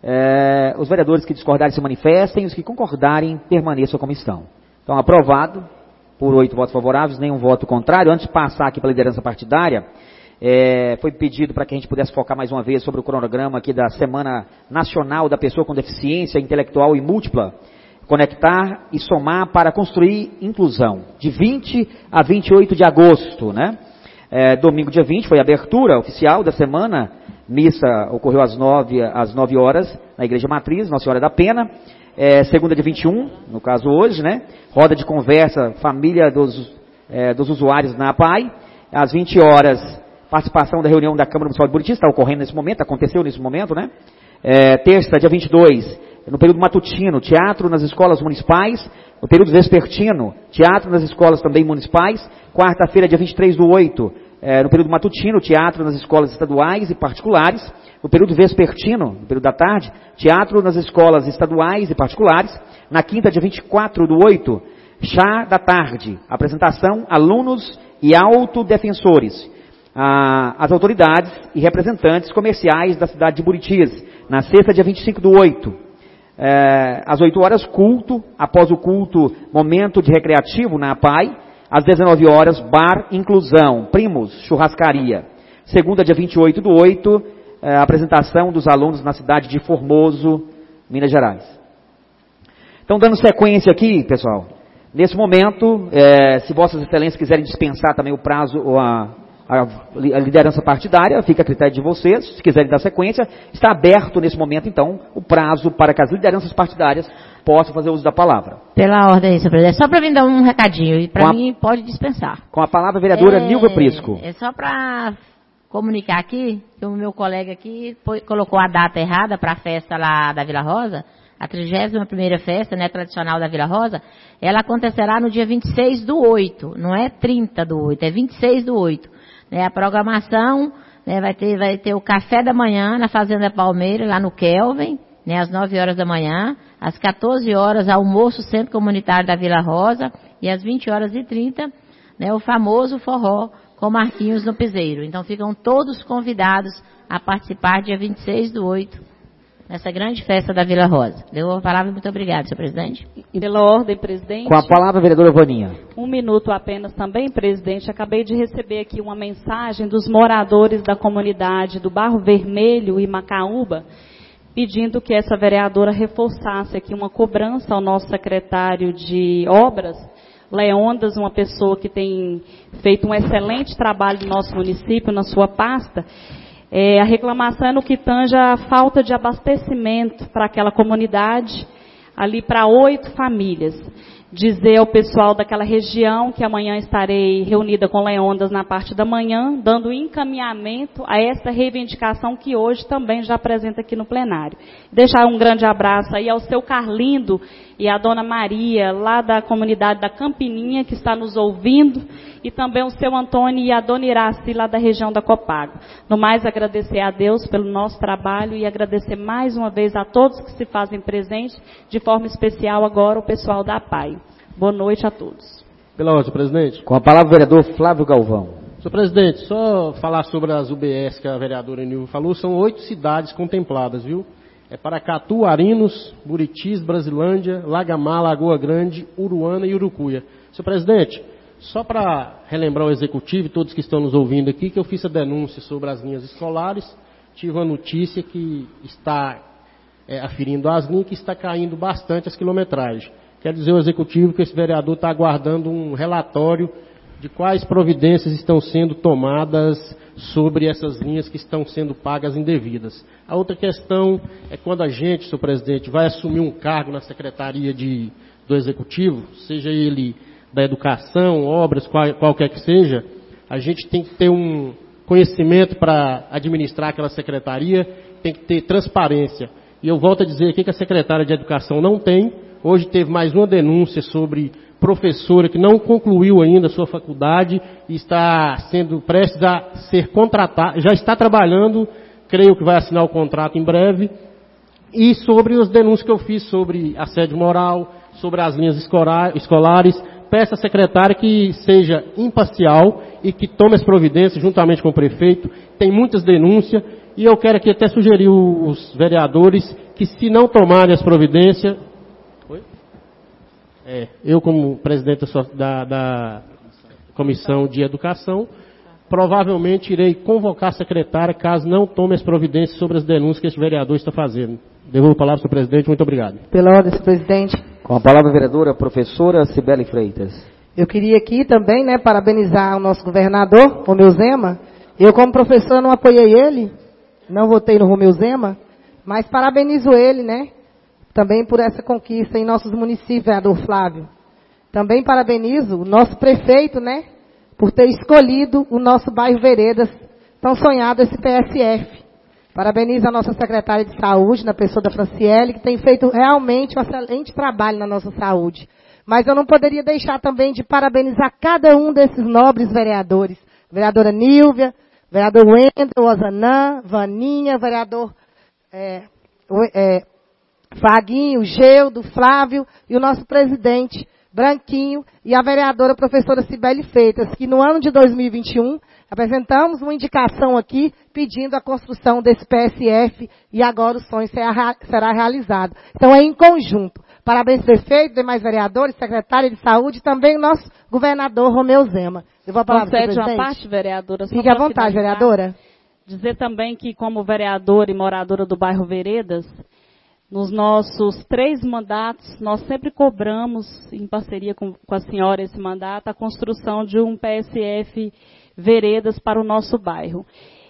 Os vereadores que discordarem se manifestem, os que concordarem permaneçam como estão. Então, aprovado por 8 votos favoráveis, nenhum voto contrário. Antes de passar aqui para a liderança partidária, foi pedido para que a gente pudesse focar mais uma vez sobre o cronograma aqui da Semana Nacional da Pessoa com Deficiência Intelectual e Múltipla, conectar e somar para construir inclusão, de 20 a 28 de agosto, né? Domingo dia 20 foi a abertura oficial da semana, missa ocorreu às 9 horas, na Igreja Matriz, Nossa Senhora da Pena. Segunda dia 21, no caso hoje, né? Roda de conversa, família dos usuários na APAI. Às 20 horas, participação da reunião da Câmara Municipal de Buriti, está ocorrendo nesse momento, aconteceu nesse momento, né? Terça, dia 22, no período matutino, teatro nas escolas municipais. No período vespertino, teatro nas escolas também municipais. Quarta-feira, dia 23/8, no período matutino, teatro nas escolas estaduais e particulares. No período vespertino, no período da tarde, teatro nas escolas estaduais e particulares. Na quinta, dia 24/8, chá da tarde, apresentação, alunos e autodefensores. As autoridades e representantes comerciais da cidade de Buritis. Na sexta, dia 25/8, às 8 horas, culto. Após o culto, momento de recreativo na APAI. Às 19 horas, bar Inclusão, Primos, churrascaria. Segunda, dia 28/8, apresentação dos alunos na cidade de Formoso, Minas Gerais. Então, dando sequência aqui, pessoal, nesse momento, se vossas excelências quiserem dispensar também o prazo, a liderança partidária, fica a critério de vocês. Se quiserem dar sequência, está aberto nesse momento, então, o prazo para que as lideranças partidárias possam fazer uso da palavra. Pela ordem, senhor presidente. Só para vir dar um recadinho, e para mim pode dispensar. Com a palavra a vereadora Nilva Prisco. É só para comunicar aqui, que o meu colega aqui colocou a data errada para a festa lá da Vila Rosa, a 31ª festa, né, tradicional da Vila Rosa. Ela acontecerá no dia 26/8, não é 30/8, é 26/8. A programação, né, vai ter o café da manhã na Fazenda Palmeira, lá no Kelvin, né, às 9 horas da manhã. Às 14 horas, almoço Centro Comunitário da Vila Rosa. E às 20h30, né, o famoso forró com Marquinhos no Piseiro. Então ficam todos convidados a participar dia 26/8, nessa grande festa da Vila Rosa. Deu a palavra, muito obrigada, senhor presidente. Pela ordem, presidente. Com a palavra, vereadora Vaninha. 1 minuto apenas também, presidente. Acabei de receber aqui uma mensagem dos moradores da comunidade do Barro Vermelho e Macaúba, pedindo que essa vereadora reforçasse aqui uma cobrança ao nosso secretário de obras, Leondas, uma pessoa que tem feito um excelente trabalho no nosso município, na sua pasta. A reclamação é no que tange a falta de abastecimento para aquela comunidade, ali para 8 famílias. Dizer ao pessoal daquela região que amanhã estarei reunida com Leondas na parte da manhã, dando encaminhamento a essa reivindicação que hoje também já apresenta aqui no plenário. Deixar um grande abraço aí ao seu Carlindo e à dona Maria, lá da comunidade da Campininha, que está nos ouvindo, e também o seu Antônio e a dona Iraci, lá da região da Copago. No mais, agradecer a Deus pelo nosso trabalho e agradecer mais uma vez a todos que se fazem presentes, de forma especial agora o pessoal da APAI. Boa noite a todos. Pela ordem, presidente. Com a palavra, o vereador Flávio Galvão. Senhor presidente, só falar sobre as UBS que a vereadora Nilva falou, são 8 cidades contempladas, viu? Paracatu, Arinos, Buritis, Brasilândia, Lagamar, Lagoa Grande, Uruana e Urucuia. Senhor presidente, só para relembrar o executivo e todos que estão nos ouvindo aqui, que eu fiz a denúncia sobre as linhas escolares, tive uma notícia que está aferindo as linhas, que está caindo bastante as quilometragens. Quer dizer, o executivo, que esse vereador está aguardando um relatório de quais providências estão sendo tomadas sobre essas linhas que estão sendo pagas indevidas. A outra questão é quando a gente, senhor presidente, vai assumir um cargo na Secretaria do Executivo, seja ele da Educação, obras, qualquer que seja, a gente tem que ter um conhecimento para administrar aquela secretaria, tem que ter transparência. E eu volto a dizer aqui que a secretária de Educação não tem. Hoje teve mais uma denúncia sobre professora que não concluiu ainda a sua faculdade e está sendo prestes a ser contratada, já está trabalhando, creio que vai assinar o contrato em breve, e sobre as denúncias que eu fiz sobre assédio moral, sobre as linhas escolares. Peço à secretária que seja imparcial e que tome as providências juntamente com o prefeito. Tem muitas denúncias e eu quero aqui até sugerir os vereadores que, se não tomarem as providências... eu, como presidente da Comissão de Educação, provavelmente irei convocar a secretária caso não tome as providências sobre as denúncias que esse vereador está fazendo. Devolvo a palavra, senhor presidente. Muito obrigado. Pela ordem, senhor presidente. Com a palavra a vereadora professora Cibele Freitas. Eu queria aqui também, parabenizar o nosso governador, Romeu Zema. Eu, como professor, não apoiei ele, não votei no Romeu Zema, mas parabenizo ele, também por essa conquista em nossos municípios, vereador Flávio. Também parabenizo o nosso prefeito, por ter escolhido o nosso bairro Veredas, tão sonhado esse PSF. Parabenizo a nossa secretária de saúde, na pessoa da Franciele, que tem feito realmente um excelente trabalho na nossa saúde. Mas eu não poderia deixar também de parabenizar cada um desses nobres vereadores. Vereadora Nílvia, vereador Wendel, Ozanã, Vaninha, vereador Faguinho, Geudo, Flávio e o nosso presidente, Branquinho, e a vereadora professora Cibele Freitas, que no ano de 2021 apresentamos uma indicação aqui pedindo a construção desse PSF e agora o sonho será realizado. Então é em conjunto. Parabéns, prefeito, demais vereadores, secretária de saúde e também o nosso governador Romeu Zema. Eu vou falar para o presidente. Concede uma parte, vereadora. Fique à vontade, vereadora. Dizer também que, como vereadora e moradora do bairro Veredas, nos nossos 3 mandatos, nós sempre cobramos, em parceria com a senhora esse mandato, a construção de um PSF Veredas para o nosso bairro.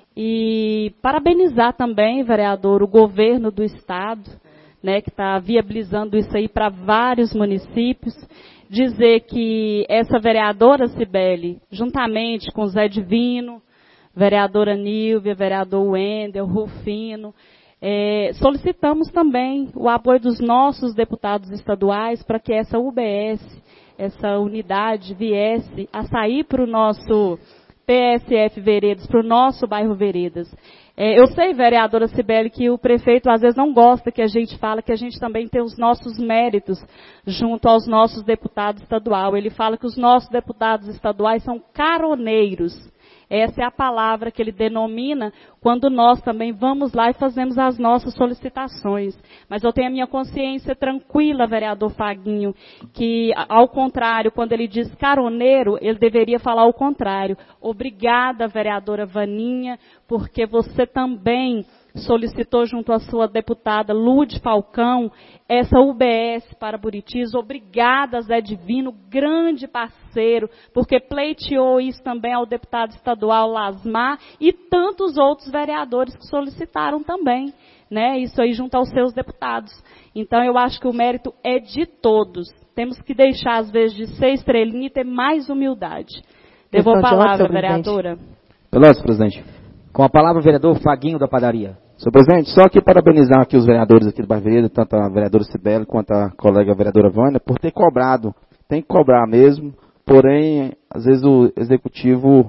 E parabenizar também, vereador, o governo do Estado, que está viabilizando isso aí para vários municípios. Dizer que essa vereadora Cibele, juntamente com Zé Divino, vereadora Nílvia, vereador Wendel, Rufino, solicitamos também o apoio dos nossos deputados estaduais para que essa UBS, essa unidade, viesse a sair para o nosso PSF Veredas, para o nosso bairro Veredas. Eu sei, vereadora Cibele, que o prefeito às vezes não gosta que a gente fala que a gente também tem os nossos méritos junto aos nossos deputados estaduais. Ele fala que os nossos deputados estaduais são caroneiros. Essa é a palavra que ele denomina quando nós também vamos lá e fazemos as nossas solicitações. Mas eu tenho a minha consciência tranquila, vereador Faguinho, que, ao contrário, quando ele diz caroneiro, ele deveria falar o contrário. Obrigada, vereadora Vaninha, porque você também solicitou junto à sua deputada Lude Falcão essa UBS para Buritis. Obrigada, Zé Divino, grande parceiro, porque pleiteou isso também ao deputado estadual Lasmar e tantos outros vereadores que solicitaram também, isso aí junto aos seus deputados. Então eu acho que o mérito é de todos. Temos que deixar, às vezes, de ser estrelinha e ter mais humildade. Devolvo a palavra, vereadora. Pelotas, presidente. Com a palavra o vereador Faguinho da Padaria. Senhor presidente, só que parabenizar aqui os vereadores aqui do bairro Veredas, tanto a vereadora Cibele quanto a colega vereadora Vânia, por ter cobrado. Tem que cobrar mesmo, porém, às vezes o executivo,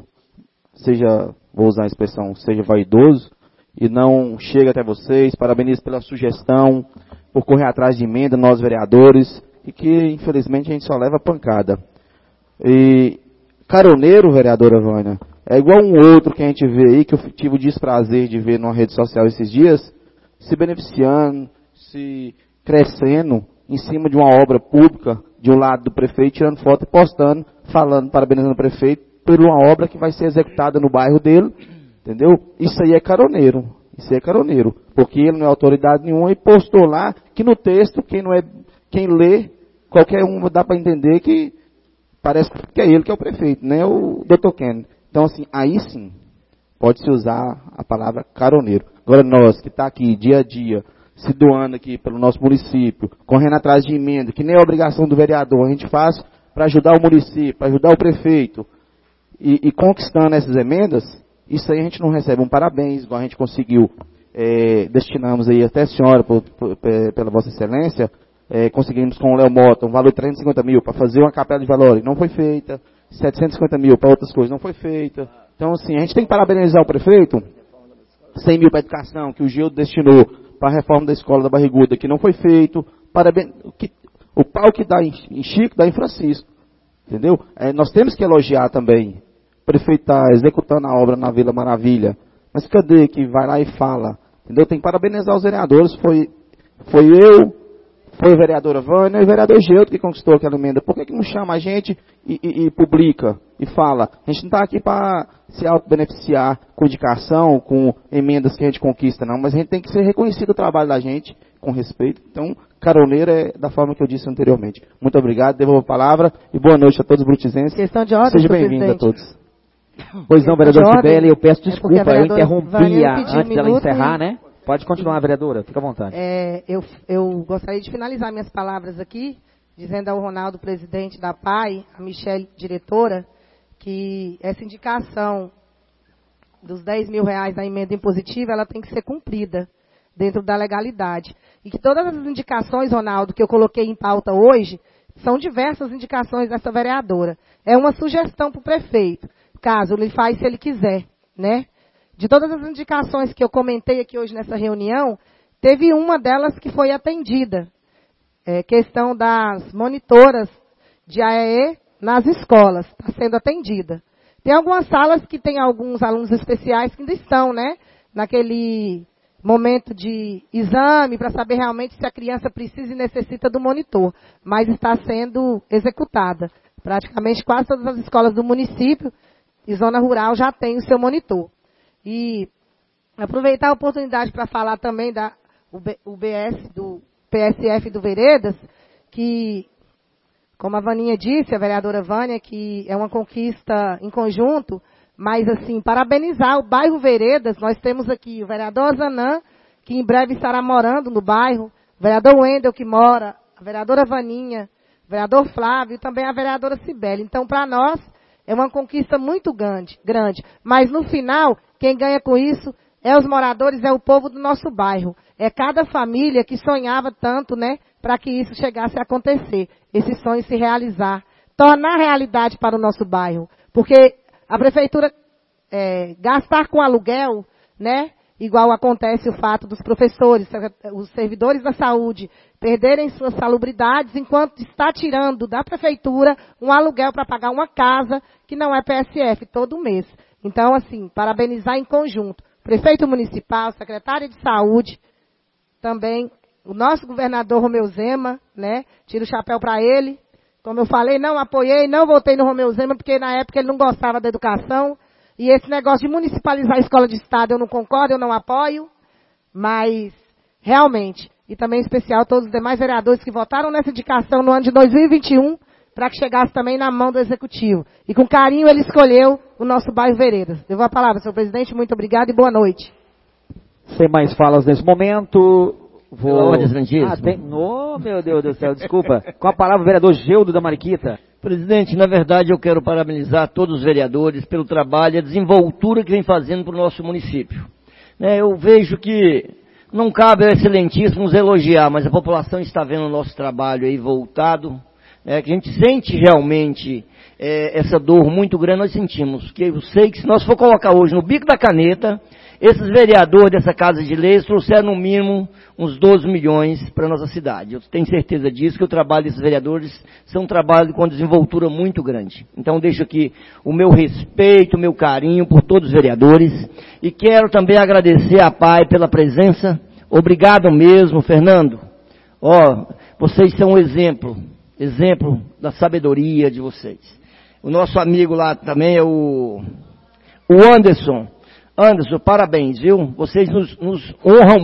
vou usar a expressão, seja vaidoso, e não chega até vocês. Parabenizo pela sugestão, por correr atrás de emenda, nós vereadores, e que, infelizmente, a gente só leva pancada. E caroneiro, vereadora Vânia, é igual um outro que a gente vê aí, que eu tive o desprazer de ver numa rede social esses dias, se beneficiando, se crescendo em cima de uma obra pública, de um lado do prefeito, tirando foto e postando, falando, parabenizando o prefeito, por uma obra que vai ser executada no bairro dele, entendeu? Isso aí é caroneiro, porque ele não é autoridade nenhuma e postou lá que no texto, quem lê, qualquer um dá para entender que parece que é ele que é o prefeito, né, o Dr. Kenny. Então, assim, aí sim, pode-se usar a palavra caroneiro. Agora nós, que está aqui dia a dia, se doando aqui pelo nosso município, correndo atrás de emenda, que nem é obrigação do vereador, a gente faz para ajudar o município, para ajudar o prefeito, e conquistando essas emendas, isso aí a gente não recebe um parabéns, igual a gente conseguiu, destinamos aí até a senhora, pela Vossa Excelência, conseguimos com o Léo Mota um valor de 350 mil para fazer uma capela de valores, não foi feita, 750 mil para outras coisas, não foi feita. Então, assim, a gente tem que parabenizar o prefeito, 100 mil para a educação, que o Gildo destinou para a reforma da escola da Barriguda, que não foi feito, o pau que dá em Chico, dá em Francisco, entendeu? Nós temos que elogiar também, o prefeito está executando a obra na Vila Maravilha, mas cadê que vai lá e fala, entendeu? Tem que parabenizar os vereadores, foi a vereadora Vânia e o vereador Geuto que conquistou aquela emenda. Por que não chama a gente e publica e fala? A gente não está aqui para se auto-beneficiar com indicação, com emendas que a gente conquista, não. Mas a gente tem que ser reconhecido o trabalho da gente com respeito. Então, caroneiro é da forma que eu disse anteriormente. Muito obrigado, devolvo a palavra e boa noite a todos os brutizenses. Questão de ordem, seja bem-vindo a todos. Pois não, vereador Cibele, eu peço desculpa, eu interrompia antes dela encerrar, né? Pode continuar, vereadora, fica à vontade. Eu gostaria de finalizar minhas palavras aqui, dizendo ao Ronaldo, presidente da PAI, a Michele, diretora, que essa indicação dos R$10 mil da emenda impositiva, ela tem que ser cumprida dentro da legalidade. E que todas as indicações, Ronaldo, que eu coloquei em pauta hoje, são diversas indicações dessa vereadora. É uma sugestão para o prefeito, caso ele faça se ele quiser, né? De todas as indicações que eu comentei aqui hoje nessa reunião, teve uma delas que foi atendida. Questão das monitoras de AEE nas escolas, está sendo atendida. Tem algumas salas que tem alguns alunos especiais que ainda estão, né, naquele momento de exame para saber realmente se a criança precisa e necessita do monitor. Mas está sendo executada. Praticamente quase todas as escolas do município e zona rural já têm o seu monitor. E aproveitar a oportunidade para falar também do PSF do Veredas, que, como a Vaninha disse, a vereadora Vânia, que é uma conquista em conjunto, mas, assim, parabenizar o bairro Veredas. Nós temos aqui o vereador Zanã, que em breve estará morando no bairro, o vereador Wendel, que mora, a vereadora Vaninha, o vereador Flávio e também a vereadora Cibele. Então, para nós, é uma conquista muito grande. Mas, no final, quem ganha com isso é os moradores, é o povo do nosso bairro. É cada família que sonhava tanto, né, para que isso chegasse a acontecer. Esse sonho se realizar. Tornar realidade para o nosso bairro. Porque a prefeitura gastar com aluguel, né, igual acontece o fato dos professores, os servidores da saúde, perderem suas salubridades enquanto está tirando da prefeitura um aluguel para pagar uma casa que não é PSF todo mês. Então, assim, parabenizar em conjunto. Prefeito municipal, secretária de saúde, também o nosso governador Romeu Zema, né? Tiro o chapéu para ele. Como eu falei, não apoiei, não votei no Romeu Zema, porque na época ele não gostava da educação. E esse negócio de municipalizar a escola de Estado eu não concordo, eu não apoio. Mas, realmente, e também em especial todos os demais vereadores que votaram nessa indicação no ano de 2021, para que chegasse também na mão do Executivo. E com carinho ele escolheu o nosso bairro Veredas. Devo a palavra, senhor presidente, muito obrigado e boa noite. Sem mais falas nesse momento, vou... meu Deus do céu, desculpa. Com a palavra o vereador Geudo da Mariquita. Presidente, na verdade eu quero parabenizar todos os vereadores pelo trabalho e a desenvoltura que vem fazendo para o nosso município. Eu vejo que não cabe ao excelentíssimo nos elogiar, mas a população está vendo o nosso trabalho aí voltado, que a gente sente realmente essa dor muito grande, nós sentimos. Que eu sei que se nós for colocar hoje no bico da caneta, esses vereadores dessa Casa de Leis trouxeram no mínimo uns 12 milhões para a nossa cidade. Eu tenho certeza disso, que o trabalho desses vereadores são um trabalho com desenvoltura muito grande. Então deixo aqui o meu respeito, o meu carinho por todos os vereadores e quero também agradecer à PAI pela presença. Obrigado mesmo, Fernando. Vocês são um exemplo da sabedoria de vocês. O nosso amigo lá também é o Anderson. Anderson, parabéns, viu? Vocês nos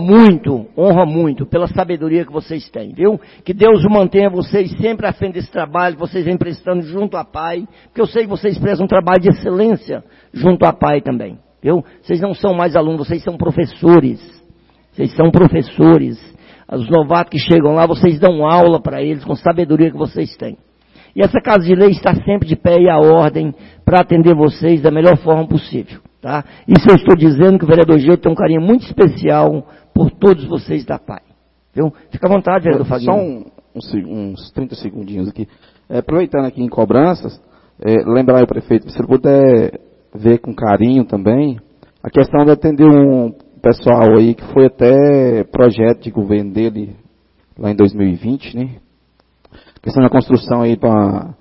honram muito pela sabedoria que vocês têm, viu? Que Deus mantenha vocês sempre à frente desse trabalho que vocês vêm prestando junto à PAI, porque eu sei que vocês prestam um trabalho de excelência junto à PAI também, viu? Vocês não são mais alunos, vocês são professores. Vocês são professores. Os novatos que chegam lá, vocês dão aula para eles com sabedoria que vocês têm. E essa Casa de Lei está sempre de pé e à ordem para atender vocês da melhor forma possível. Tá? Isso eu estou dizendo que o vereador Gil tem um carinho muito especial por todos vocês da PAI. Viu? Fica à vontade, vereador Faguinho. Só uns 30 segundinhos aqui. Aproveitando aqui em cobranças, lembrar o prefeito, se ele puder ver com carinho também, a questão de atender um pessoal aí que foi até projeto de governo dele lá em 2020, né? A questão da construção aí para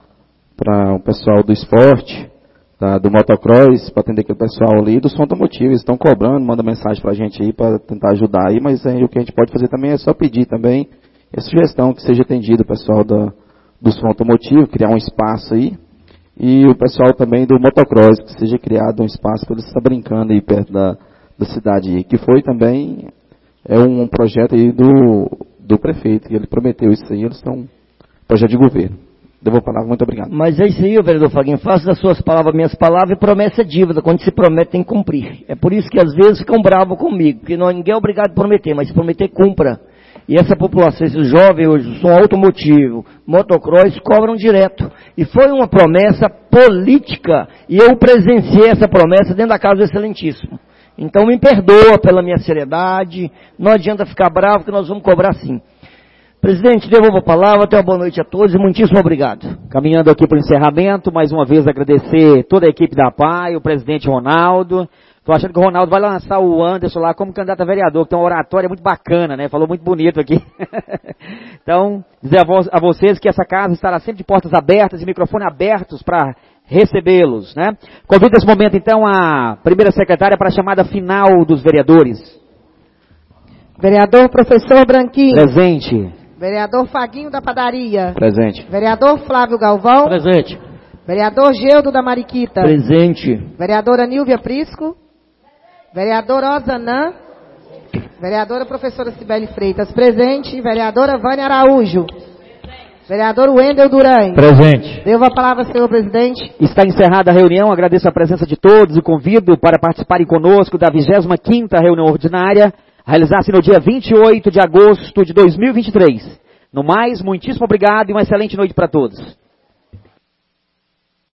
o pessoal do esporte, do motocross, para atender aquele pessoal ali, do som automotivo. Eles estão cobrando, manda mensagem para a gente aí para tentar ajudar aí, mas aí o que a gente pode fazer também é só pedir também a sugestão que seja atendido o pessoal do som automotivo, criar um espaço aí, e o pessoal também do motocross, que seja criado um espaço para eles estar brincando aí perto da cidade aí, que foi também um projeto aí do prefeito, e ele prometeu isso aí, eles estão projeto de governo. Devo a palavra, muito obrigado. Mas é isso aí, vereador Faguinho, faça das suas palavras minhas palavras, e promessa é dívida, quando se promete tem que cumprir. É por isso que às vezes ficam bravos comigo, porque ninguém é obrigado a prometer, mas se prometer, cumpra. E essa população, esses jovens hoje, som automotivo, motocross, cobram direto. E foi uma promessa política, e eu presenciei essa promessa dentro da Casa do Excelentíssimo. Então me perdoa pela minha seriedade, não adianta ficar bravo que nós vamos cobrar sim. Presidente, devolvo a palavra, até uma boa noite a todos e muitíssimo obrigado. Caminhando aqui para o encerramento, mais uma vez agradecer toda a equipe da PAI, o presidente Ronaldo. Estou achando que o Ronaldo vai lançar o Anderson lá como candidato a vereador, que tem uma oratória muito bacana, né? Falou muito bonito aqui. Então, dizer a vocês que essa casa estará sempre de portas abertas e microfones abertos para recebê-los, né? Convido nesse momento, então, a primeira secretária para a chamada final dos vereadores. Vereador Professor Branquinho. Presente. Vereador Faguinho da Padaria. Presente. Vereador Flávio Galvão. Presente. Vereador Geudo da Mariquita. Presente. Vereadora Nílvia Prisco. Vereador Osanã. Vereadora Professora Cibele Freitas. Presente. Vereadora Vânia Araújo. Vereador Wendel Duran. Presente. Devo a palavra, senhor presidente. Está encerrada a reunião, agradeço a presença de todos e convido para participarem conosco da 25ª reunião ordinária, a realizar-se no dia 28 de agosto de 2023. No mais, muitíssimo obrigado e uma excelente noite para todos.